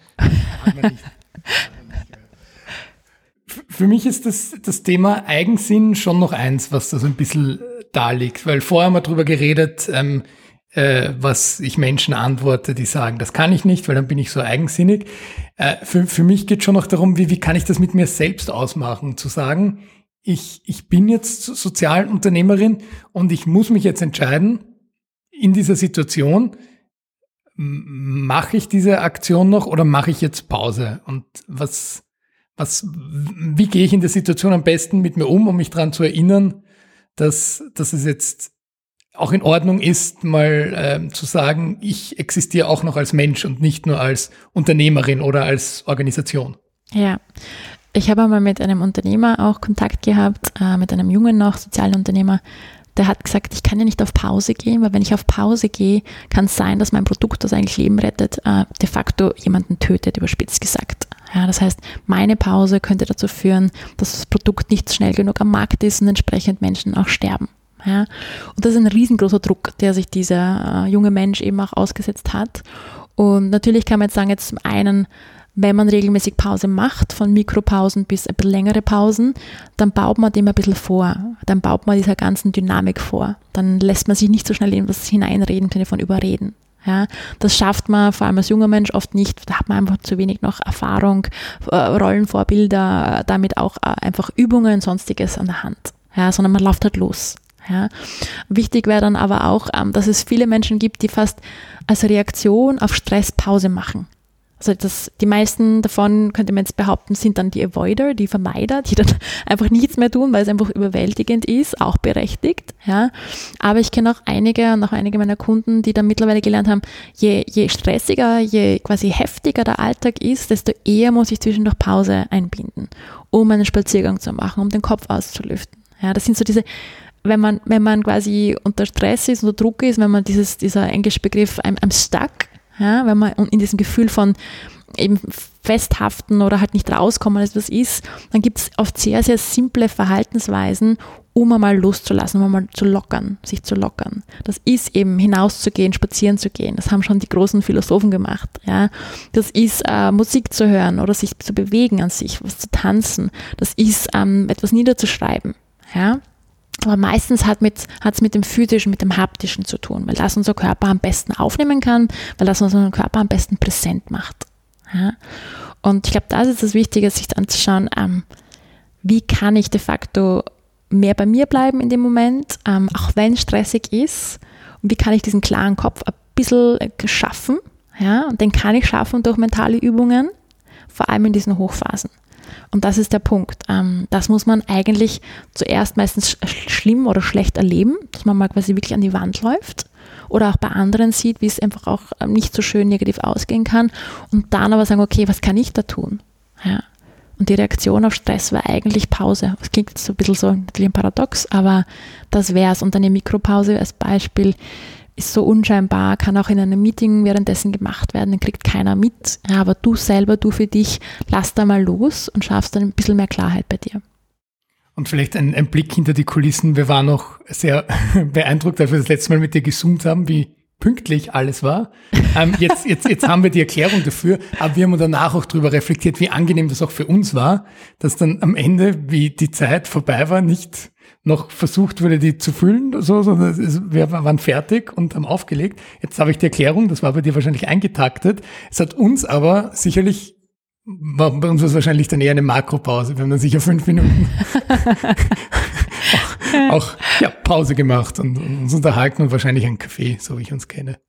Für mich ist das Thema Eigensinn schon noch eins, was da so ein bisschen da liegt, weil vorher haben wir drüber geredet, was ich Menschen antworte, die sagen, das kann ich nicht, weil dann bin ich so eigensinnig. Für mich geht schon noch darum, wie kann ich das mit mir selbst ausmachen, zu sagen, ich bin jetzt Sozialunternehmerin und ich muss mich jetzt entscheiden, in dieser Situation, mache ich diese Aktion noch oder mache ich jetzt Pause? Und was wie gehe ich in der Situation am besten mit mir um mich daran zu erinnern, dass es jetzt auch in Ordnung ist, mal zu sagen, ich existiere auch noch als Mensch und nicht nur als Unternehmerin oder als Organisation. Ja, ich habe einmal mit einem Unternehmer auch Kontakt gehabt, mit einem jungen noch sozialen Unternehmer, der hat gesagt, ich kann ja nicht auf Pause gehen, weil wenn ich auf Pause gehe, kann es sein, dass mein Produkt, das eigentlich Leben rettet, de facto jemanden tötet, überspitzt gesagt. Ja, das heißt, meine Pause könnte dazu führen, dass das Produkt nicht schnell genug am Markt ist und entsprechend Menschen auch sterben. Ja, und das ist ein riesengroßer Druck, der sich dieser junge Mensch eben auch ausgesetzt hat. Und natürlich kann man jetzt sagen, jetzt zum einen, wenn man regelmäßig Pause macht, von Mikropausen bis ein bisschen längere Pausen, dann baut man dem ein bisschen vor. Dann baut man dieser ganzen Dynamik vor. Dann lässt man sich nicht so schnell in was hineinreden, im Sinne von überreden. Ja, das schafft man vor allem als junger Mensch oft nicht. Da hat man einfach zu wenig noch Erfahrung, Rollenvorbilder, damit auch einfach Übungen, Sonstiges an der Hand. Ja, sondern man läuft halt los. Ja. Wichtig wäre dann aber auch, dass es viele Menschen gibt, die fast als Reaktion auf Stress Pause machen. Also die meisten davon, könnte man jetzt behaupten, sind dann die Avoider, die Vermeider, die dann einfach nichts mehr tun, weil es einfach überwältigend ist, auch berechtigt. Ja. Aber ich kenne auch einige und auch einige meiner Kunden, die dann mittlerweile gelernt haben, je stressiger, je quasi heftiger der Alltag ist, desto eher muss ich zwischendurch Pause einbinden, um einen Spaziergang zu machen, um den Kopf auszulüften. Ja, das sind so diese, wenn man quasi unter Stress ist, unter Druck ist, wenn man dieser englische Begriff I'm stuck, ja, wenn man in diesem Gefühl von eben festhaften oder halt nicht rauskommen, als was ist, dann gibt es oft sehr, sehr simple Verhaltensweisen, um einmal loszulassen, um einmal zu lockern, sich zu lockern. Das ist eben hinauszugehen, spazieren zu gehen. Das haben schon die großen Philosophen gemacht. Ja. Das ist Musik zu hören oder sich zu bewegen an sich, was zu tanzen. Das ist etwas niederzuschreiben. Ja. Aber meistens hat es mit dem Physischen, mit dem Haptischen zu tun, weil das unser Körper am besten aufnehmen kann, weil das unseren Körper am besten präsent macht. Ja? Und ich glaube, das ist das Wichtige, sich anzuschauen, wie kann ich de facto mehr bei mir bleiben in dem Moment, auch wenn es stressig ist, und wie kann ich diesen klaren Kopf ein bisschen schaffen. Ja? Und den kann ich schaffen durch mentale Übungen, vor allem in diesen Hochphasen. Und das ist der Punkt. Das muss man eigentlich zuerst meistens schlimm oder schlecht erleben, dass man mal quasi wirklich an die Wand läuft oder auch bei anderen sieht, wie es einfach auch nicht so schön negativ ausgehen kann und dann aber sagen, okay, was kann ich da tun? Ja. Und die Reaktion auf Stress war eigentlich Pause. Das klingt jetzt so ein bisschen so natürlich ein Paradox, aber das wäre es. Und eine Mikropause als Beispiel ist so unscheinbar, kann auch in einem Meeting währenddessen gemacht werden, dann kriegt keiner mit. Ja, aber du selber, du für dich, lass da mal los und schaffst dann ein bisschen mehr Klarheit bei dir. Und vielleicht ein Blick hinter die Kulissen. Wir waren noch sehr beeindruckt, als wir das letzte Mal mit dir gezoomt haben, wie pünktlich alles war. Jetzt haben wir die Erklärung dafür, aber wir haben danach auch darüber reflektiert, wie angenehm das auch für uns war, dass dann am Ende, wie die Zeit vorbei war, nicht noch versucht wurde, die zu füllen, sondern wir waren fertig und haben aufgelegt. Jetzt habe ich die Erklärung, das war bei dir wahrscheinlich eingetaktet. Es hat uns aber sicherlich, bei uns war es wahrscheinlich dann eher eine Makropause. Wir haben dann sicher 5 Minuten auch Pause gemacht und uns unterhalten und wahrscheinlich einen Kaffee, so wie ich uns kenne.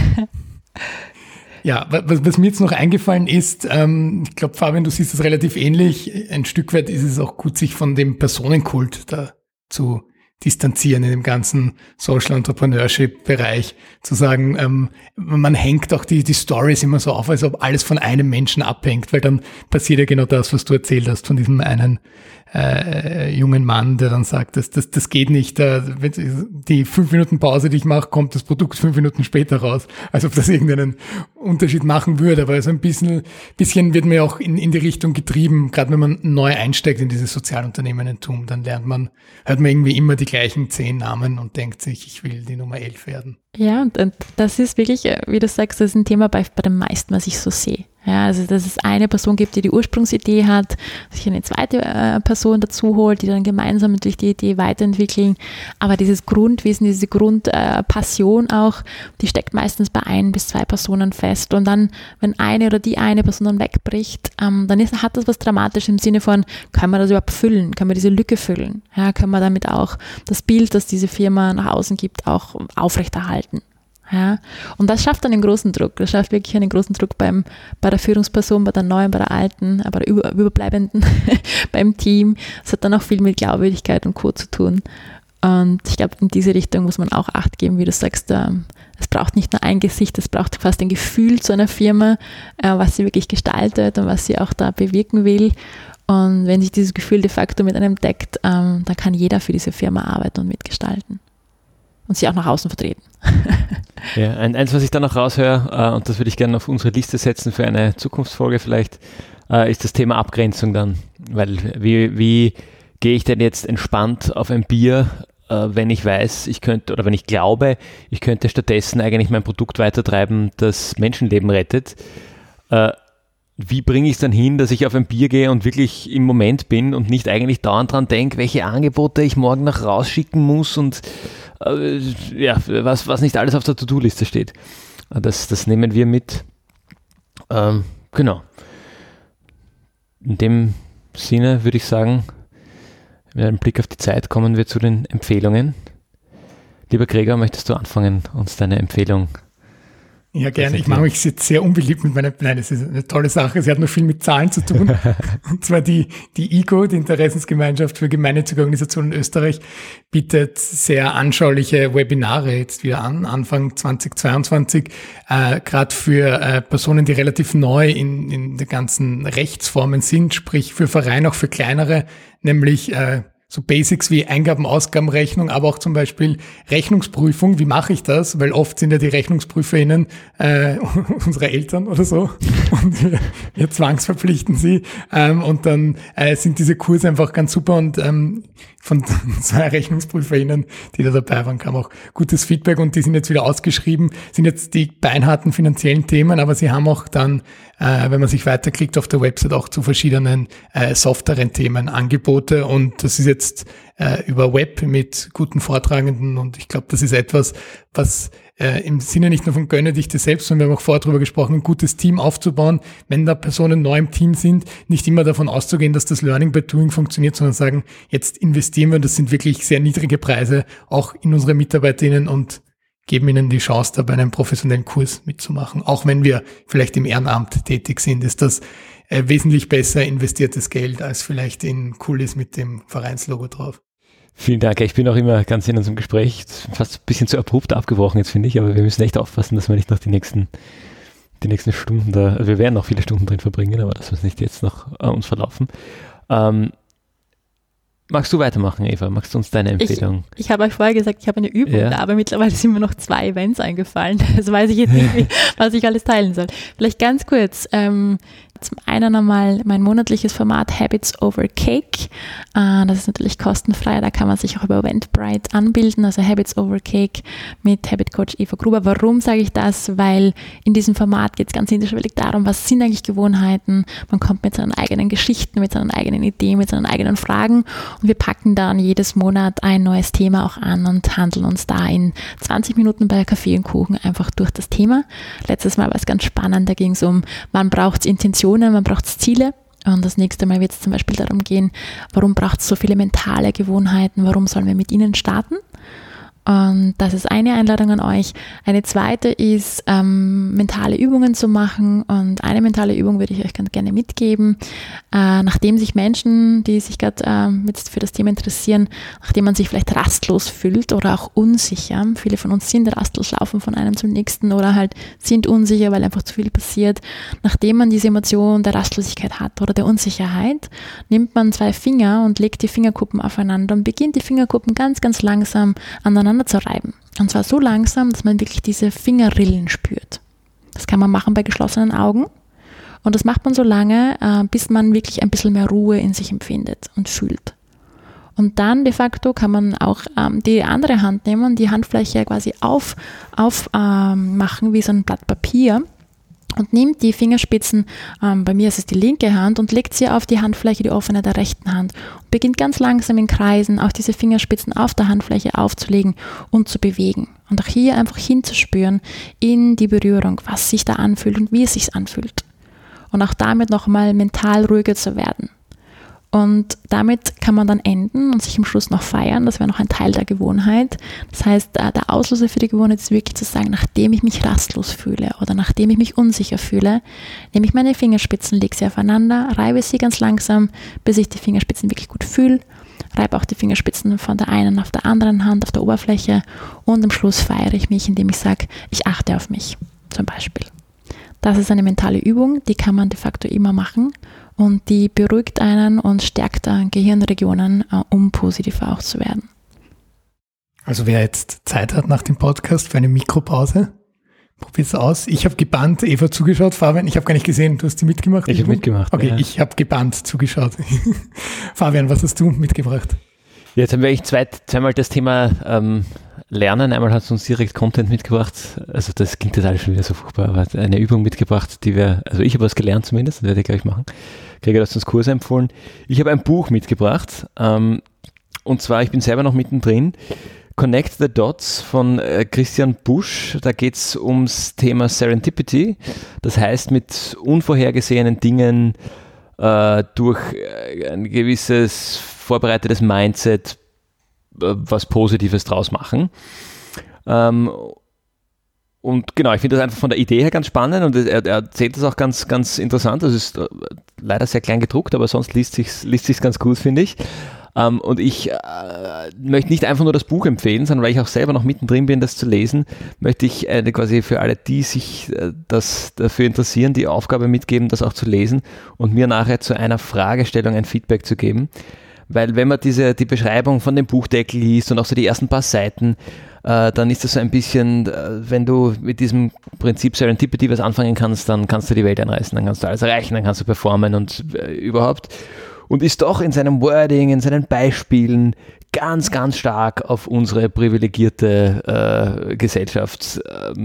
Ja, was mir jetzt noch eingefallen ist, ich glaube, Fabian, du siehst das relativ ähnlich. Ein Stück weit ist es auch gut, sich von dem Personenkult da zu distanzieren in dem ganzen Social Entrepreneurship-Bereich, zu sagen, man hängt auch die Stories immer so auf, als ob alles von einem Menschen abhängt, weil dann passiert ja genau das, was du erzählt hast von diesem einen jungen Mann, der dann sagt, das geht nicht, die 5 Minuten Pause, die ich mache, kommt das Produkt 5 Minuten später raus, als ob das irgendeinen Unterschied machen würde, aber so ein bisschen wird man ja auch in die Richtung getrieben, gerade wenn man neu einsteigt in dieses Sozialunternehmertum, dann hört man irgendwie immer die gleichen 10 Namen und denkt sich, ich will die Nummer 11 werden. Ja, und das ist wirklich, wie du sagst, das ist ein Thema bei den meisten, was ich so sehe. Ja, also dass es eine Person gibt, die die Ursprungsidee hat, sich eine zweite Person dazu holt, die dann gemeinsam natürlich die Idee weiterentwickeln. Aber dieses Grundwissen, diese Grundpassion auch, die steckt meistens bei 1 bis 2 Personen fest. Und dann, wenn eine oder die eine Person dann wegbricht, dann hat das was Dramatisches im Sinne von, können wir das überhaupt füllen? Können wir diese Lücke füllen? Ja, können wir damit auch das Bild, das diese Firma nach außen gibt, auch aufrechterhalten? Ja, und das schafft dann einen großen Druck. Das schafft wirklich einen großen Druck bei der Führungsperson, bei der neuen, bei der alten, bei der Überbleibenden, beim Team. Es hat dann auch viel mit Glaubwürdigkeit und Co. zu tun. Und ich glaube, in diese Richtung muss man auch Acht geben, wie du sagst, es braucht nicht nur ein Gesicht, es braucht fast ein Gefühl zu einer Firma, was sie wirklich gestaltet und was sie auch da bewirken will. Und wenn sich dieses Gefühl de facto mit einem deckt, dann kann jeder für diese Firma arbeiten und mitgestalten. Und sie auch nach außen vertreten. Ja, eins, was ich da noch raushöre, und das würde ich gerne auf unsere Liste setzen für eine Zukunftsfolge vielleicht, ist das Thema Abgrenzung dann. Weil wie gehe ich denn jetzt entspannt auf ein Bier, wenn ich weiß, ich könnte, oder wenn ich glaube, ich könnte stattdessen eigentlich mein Produkt weitertreiben, das Menschenleben rettet. Wie bringe ich es dann hin, dass ich auf ein Bier gehe und wirklich im Moment bin und nicht eigentlich dauernd dran denke, welche Angebote ich morgen noch rausschicken muss und was nicht alles auf der To-Do-Liste steht. Das nehmen wir mit. Genau. In dem Sinne würde ich sagen, mit einem Blick auf die Zeit kommen wir zu den Empfehlungen. Lieber Gregor, möchtest du anfangen, uns deine Empfehlung? Ja, gerne. Ich mache mich jetzt sehr unbeliebt mit meiner, nein, das ist eine tolle Sache. Sie hat noch viel mit Zahlen zu tun. Und zwar die IGO, die Interessensgemeinschaft für gemeinnützige Organisationen in Österreich, bietet sehr anschauliche Webinare jetzt wieder an, Anfang 2022, gerade für Personen, die relativ neu in der ganzen Rechtsformen sind, sprich für Vereine, auch für kleinere, nämlich so Basics wie Eingaben, Ausgabenrechnung, aber auch zum Beispiel Rechnungsprüfung. Wie mache ich das? Weil oft sind ja die RechnungsprüferInnen unsere Eltern oder so und wir zwangsverpflichten sie. Und dann sind diese Kurse einfach ganz super und von 2 RechnungsprüferInnen, die da dabei waren, kam auch gutes Feedback und die sind jetzt wieder ausgeschrieben, sind jetzt die beinharten finanziellen Themen, aber sie haben auch dann, wenn man sich weiterklickt auf der Website, auch zu verschiedenen softeren Themen Angebote und das ist jetzt über Web mit guten Vortragenden und ich glaube, das ist etwas, was im Sinne nicht nur von gönne dich dir selbst, sondern wir haben auch vorher darüber gesprochen, ein gutes Team aufzubauen, wenn da Personen neu im Team sind, nicht immer davon auszugehen, dass das Learning by Doing funktioniert, sondern sagen, jetzt investieren wir, und das sind wirklich sehr niedrige Preise, auch in unsere MitarbeiterInnen und geben ihnen die Chance, da bei einem professionellen Kurs mitzumachen. Auch wenn wir vielleicht im Ehrenamt tätig sind, ist das wesentlich besser investiertes Geld als vielleicht in Kulis mit dem Vereinslogo drauf. Vielen Dank. Ich bin auch immer ganz in unserem Gespräch fast ein bisschen zu abrupt abgebrochen jetzt, finde ich, aber wir müssen echt aufpassen, dass wir nicht noch die nächsten Stunden da, also wir werden noch viele Stunden drin verbringen, aber dass wir es nicht jetzt noch uns verlaufen. Magst du weitermachen, Eva? Magst du uns deine Empfehlung? Ich habe euch vorher gesagt, ich habe eine Übung da, aber mittlerweile sind mir noch 2 Events eingefallen. Also weiß ich jetzt nicht, was ich alles teilen soll. Vielleicht ganz kurz. Zum einen einmal mein monatliches Format Habits over Cake. Das ist natürlich kostenfrei, da kann man sich auch über Eventbrite anbilden, also Habits over Cake mit Habit Coach Eva Gruber. Warum sage ich das? Weil in diesem Format geht es ganz niederschwellig darum, was sind eigentlich Gewohnheiten. Man kommt mit seinen eigenen Geschichten, mit seinen eigenen Ideen, mit seinen eigenen Fragen und wir packen dann jedes Monat ein neues Thema auch an und handeln uns da in 20 Minuten bei Kaffee und Kuchen einfach durch das Thema. Letztes Mal war es ganz spannend, da ging es um, wann braucht es Intentionen, man braucht Ziele und das nächste Mal wird es zum Beispiel darum gehen, warum braucht es so viele mentale Gewohnheiten, warum sollen wir mit ihnen starten? Und das ist eine Einladung an euch. Eine zweite ist, mentale Übungen zu machen. Und eine mentale Übung würde ich euch ganz gerne mitgeben. Nachdem sich Menschen, die sich gerade jetzt für das Thema interessieren, nachdem man sich vielleicht rastlos fühlt oder auch unsicher, viele von uns sind rastlos, laufen von einem zum nächsten oder halt sind unsicher, weil einfach zu viel passiert. Nachdem man diese Emotion der Rastlosigkeit hat oder der Unsicherheit, nimmt man 2 Finger und legt die Fingerkuppen aufeinander und beginnt die Fingerkuppen ganz, ganz langsam aneinander zu reiben. Und zwar so langsam, dass man wirklich diese Fingerrillen spürt. Das kann man machen bei geschlossenen Augen. Und das macht man so lange, bis man wirklich ein bisschen mehr Ruhe in sich empfindet und fühlt. Und dann de facto kann man auch die andere Hand nehmen, die Handfläche quasi aufmachen wie so ein Blatt Papier und nimmt die Fingerspitzen, bei mir ist es die linke Hand, und legt sie auf die Handfläche, die offene der rechten Hand und beginnt ganz langsam in Kreisen auch diese Fingerspitzen auf der Handfläche aufzulegen und zu bewegen. Und auch hier einfach hinzuspüren in die Berührung, was sich da anfühlt und wie es sich anfühlt. Und auch damit nochmal mental ruhiger zu werden. Und damit kann man dann enden und sich am Schluss noch feiern. Das wäre noch ein Teil der Gewohnheit. Das heißt, der Auslöser für die Gewohnheit ist wirklich zu sagen, nachdem ich mich rastlos fühle oder nachdem ich mich unsicher fühle, nehme ich meine Fingerspitzen, lege sie aufeinander, reibe sie ganz langsam, bis ich die Fingerspitzen wirklich gut fühle. Reibe auch die Fingerspitzen von der einen auf der anderen Hand auf der Oberfläche und am Schluss feiere ich mich, indem ich sage, ich achte auf mich, zum Beispiel. Das ist eine mentale Übung, die kann man de facto immer machen und die beruhigt einen und stärkt Gehirnregionen, um positiver auch zu werden. Also wer jetzt Zeit hat nach dem Podcast für eine Mikropause, probier's aus. Ich habe gebannt, Eva zugeschaut, Fabian, ich habe gar nicht gesehen, du hast die mitgemacht? Ich habe mitgemacht. Okay, ja. Ich habe gebannt zugeschaut. Fabian, was hast du mitgebracht? Jetzt haben wir eigentlich zweimal das Thema Lernen. Einmal hast du uns direkt Content mitgebracht. Also das klingt jetzt alles schon wieder so furchtbar, aber eine Übung mitgebracht, also ich habe was gelernt zumindest, das werde ich gleich machen. Gregor, du hast uns Kurse empfohlen. Ich habe ein Buch mitgebracht und zwar, ich bin selber noch mittendrin, Connect the Dots von Christian Busch. Da geht es ums Thema Serendipity. Das heißt, mit unvorhergesehenen Dingen durch ein gewisses vorbereitetes Mindset was Positives draus machen. Und genau, ich finde das einfach von der Idee her ganz spannend und er erzählt das auch ganz, ganz interessant. Das ist leider sehr klein gedruckt, aber sonst liest sich's ganz gut, finde ich. Und ich möchte nicht einfach nur das Buch empfehlen, sondern weil ich auch selber noch mittendrin bin, das zu lesen, möchte ich quasi für alle, die sich das dafür interessieren, die Aufgabe mitgeben, das auch zu lesen und mir nachher zu einer Fragestellung ein Feedback zu geben. Weil wenn man die Beschreibung von dem Buchdeckel liest und auch so die ersten paar Seiten, dann ist das so ein bisschen, wenn du mit diesem Prinzip Serendipity was anfangen kannst, dann kannst du die Welt einreißen, dann kannst du alles erreichen, dann kannst du performen und überhaupt. Und ist doch in seinem Wording, in seinen Beispielen ganz, ganz stark auf unsere privilegierte Gesellschaft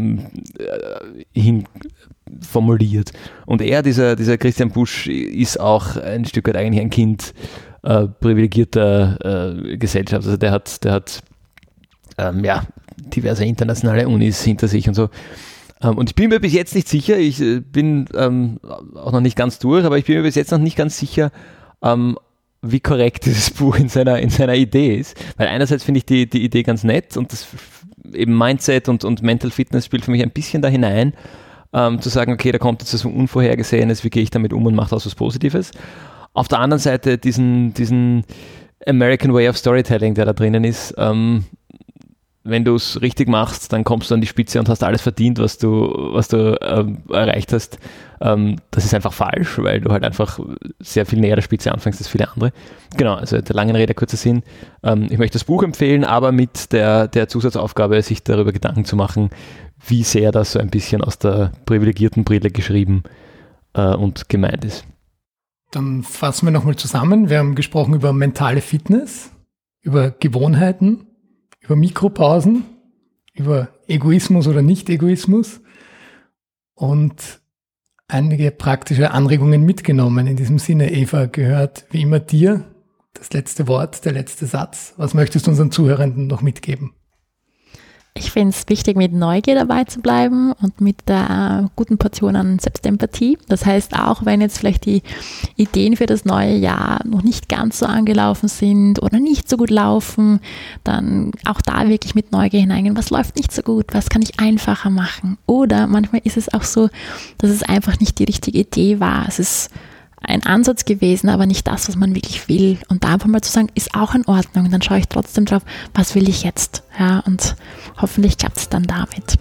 hin formuliert. Und dieser Christian Busch ist auch ein Stück weit eigentlich ein Kind privilegierter Gesellschaft. Also der hat diverse internationale Unis hinter sich und so. Und ich bin mir bis jetzt nicht sicher, ich bin auch noch nicht ganz durch, aber ich bin mir bis jetzt noch nicht ganz sicher, wie korrekt dieses Buch in seiner Idee ist. Weil einerseits finde ich die Idee ganz nett und das eben Mindset und Mental Fitness spielt für mich ein bisschen da hinein, zu sagen, okay, da kommt jetzt so Unvorhergesehenes, wie gehe ich damit um und mache daraus was Positives. Auf der anderen Seite diesen American Way of Storytelling, der da drinnen ist, wenn du es richtig machst, dann kommst du an die Spitze und hast alles verdient, was du erreicht hast. Das ist einfach falsch, weil du halt einfach sehr viel näher der Spitze anfängst als viele andere. Genau, also der langen Rede, kurzer Sinn. Ich möchte das Buch empfehlen, aber mit der Zusatzaufgabe, sich darüber Gedanken zu machen, wie sehr das so ein bisschen aus der privilegierten Brille geschrieben und gemeint ist. Dann fassen wir nochmal zusammen. Wir haben gesprochen über mentale Fitness, über Gewohnheiten, über Mikropausen, über Egoismus oder Nicht-Egoismus und einige praktische Anregungen mitgenommen. In diesem Sinne, Eva, gehört wie immer dir das letzte Wort, der letzte Satz. Was möchtest du unseren Zuhörenden noch mitgeben? Ich finde es wichtig, mit Neugier dabei zu bleiben und mit der guten Portion an Selbstempathie. Das heißt, auch wenn jetzt vielleicht die Ideen für das neue Jahr noch nicht ganz so angelaufen sind oder nicht so gut laufen, dann auch da wirklich mit Neugier hineingehen. Was läuft nicht so gut? Was kann ich einfacher machen? Oder manchmal ist es auch so, dass es einfach nicht die richtige Idee war. Es ist ein Ansatz gewesen, aber nicht das, was man wirklich will. Und da einfach mal zu sagen, ist auch in Ordnung. Dann schaue ich trotzdem drauf, was will ich jetzt? Ja, und hoffentlich klappt es dann damit.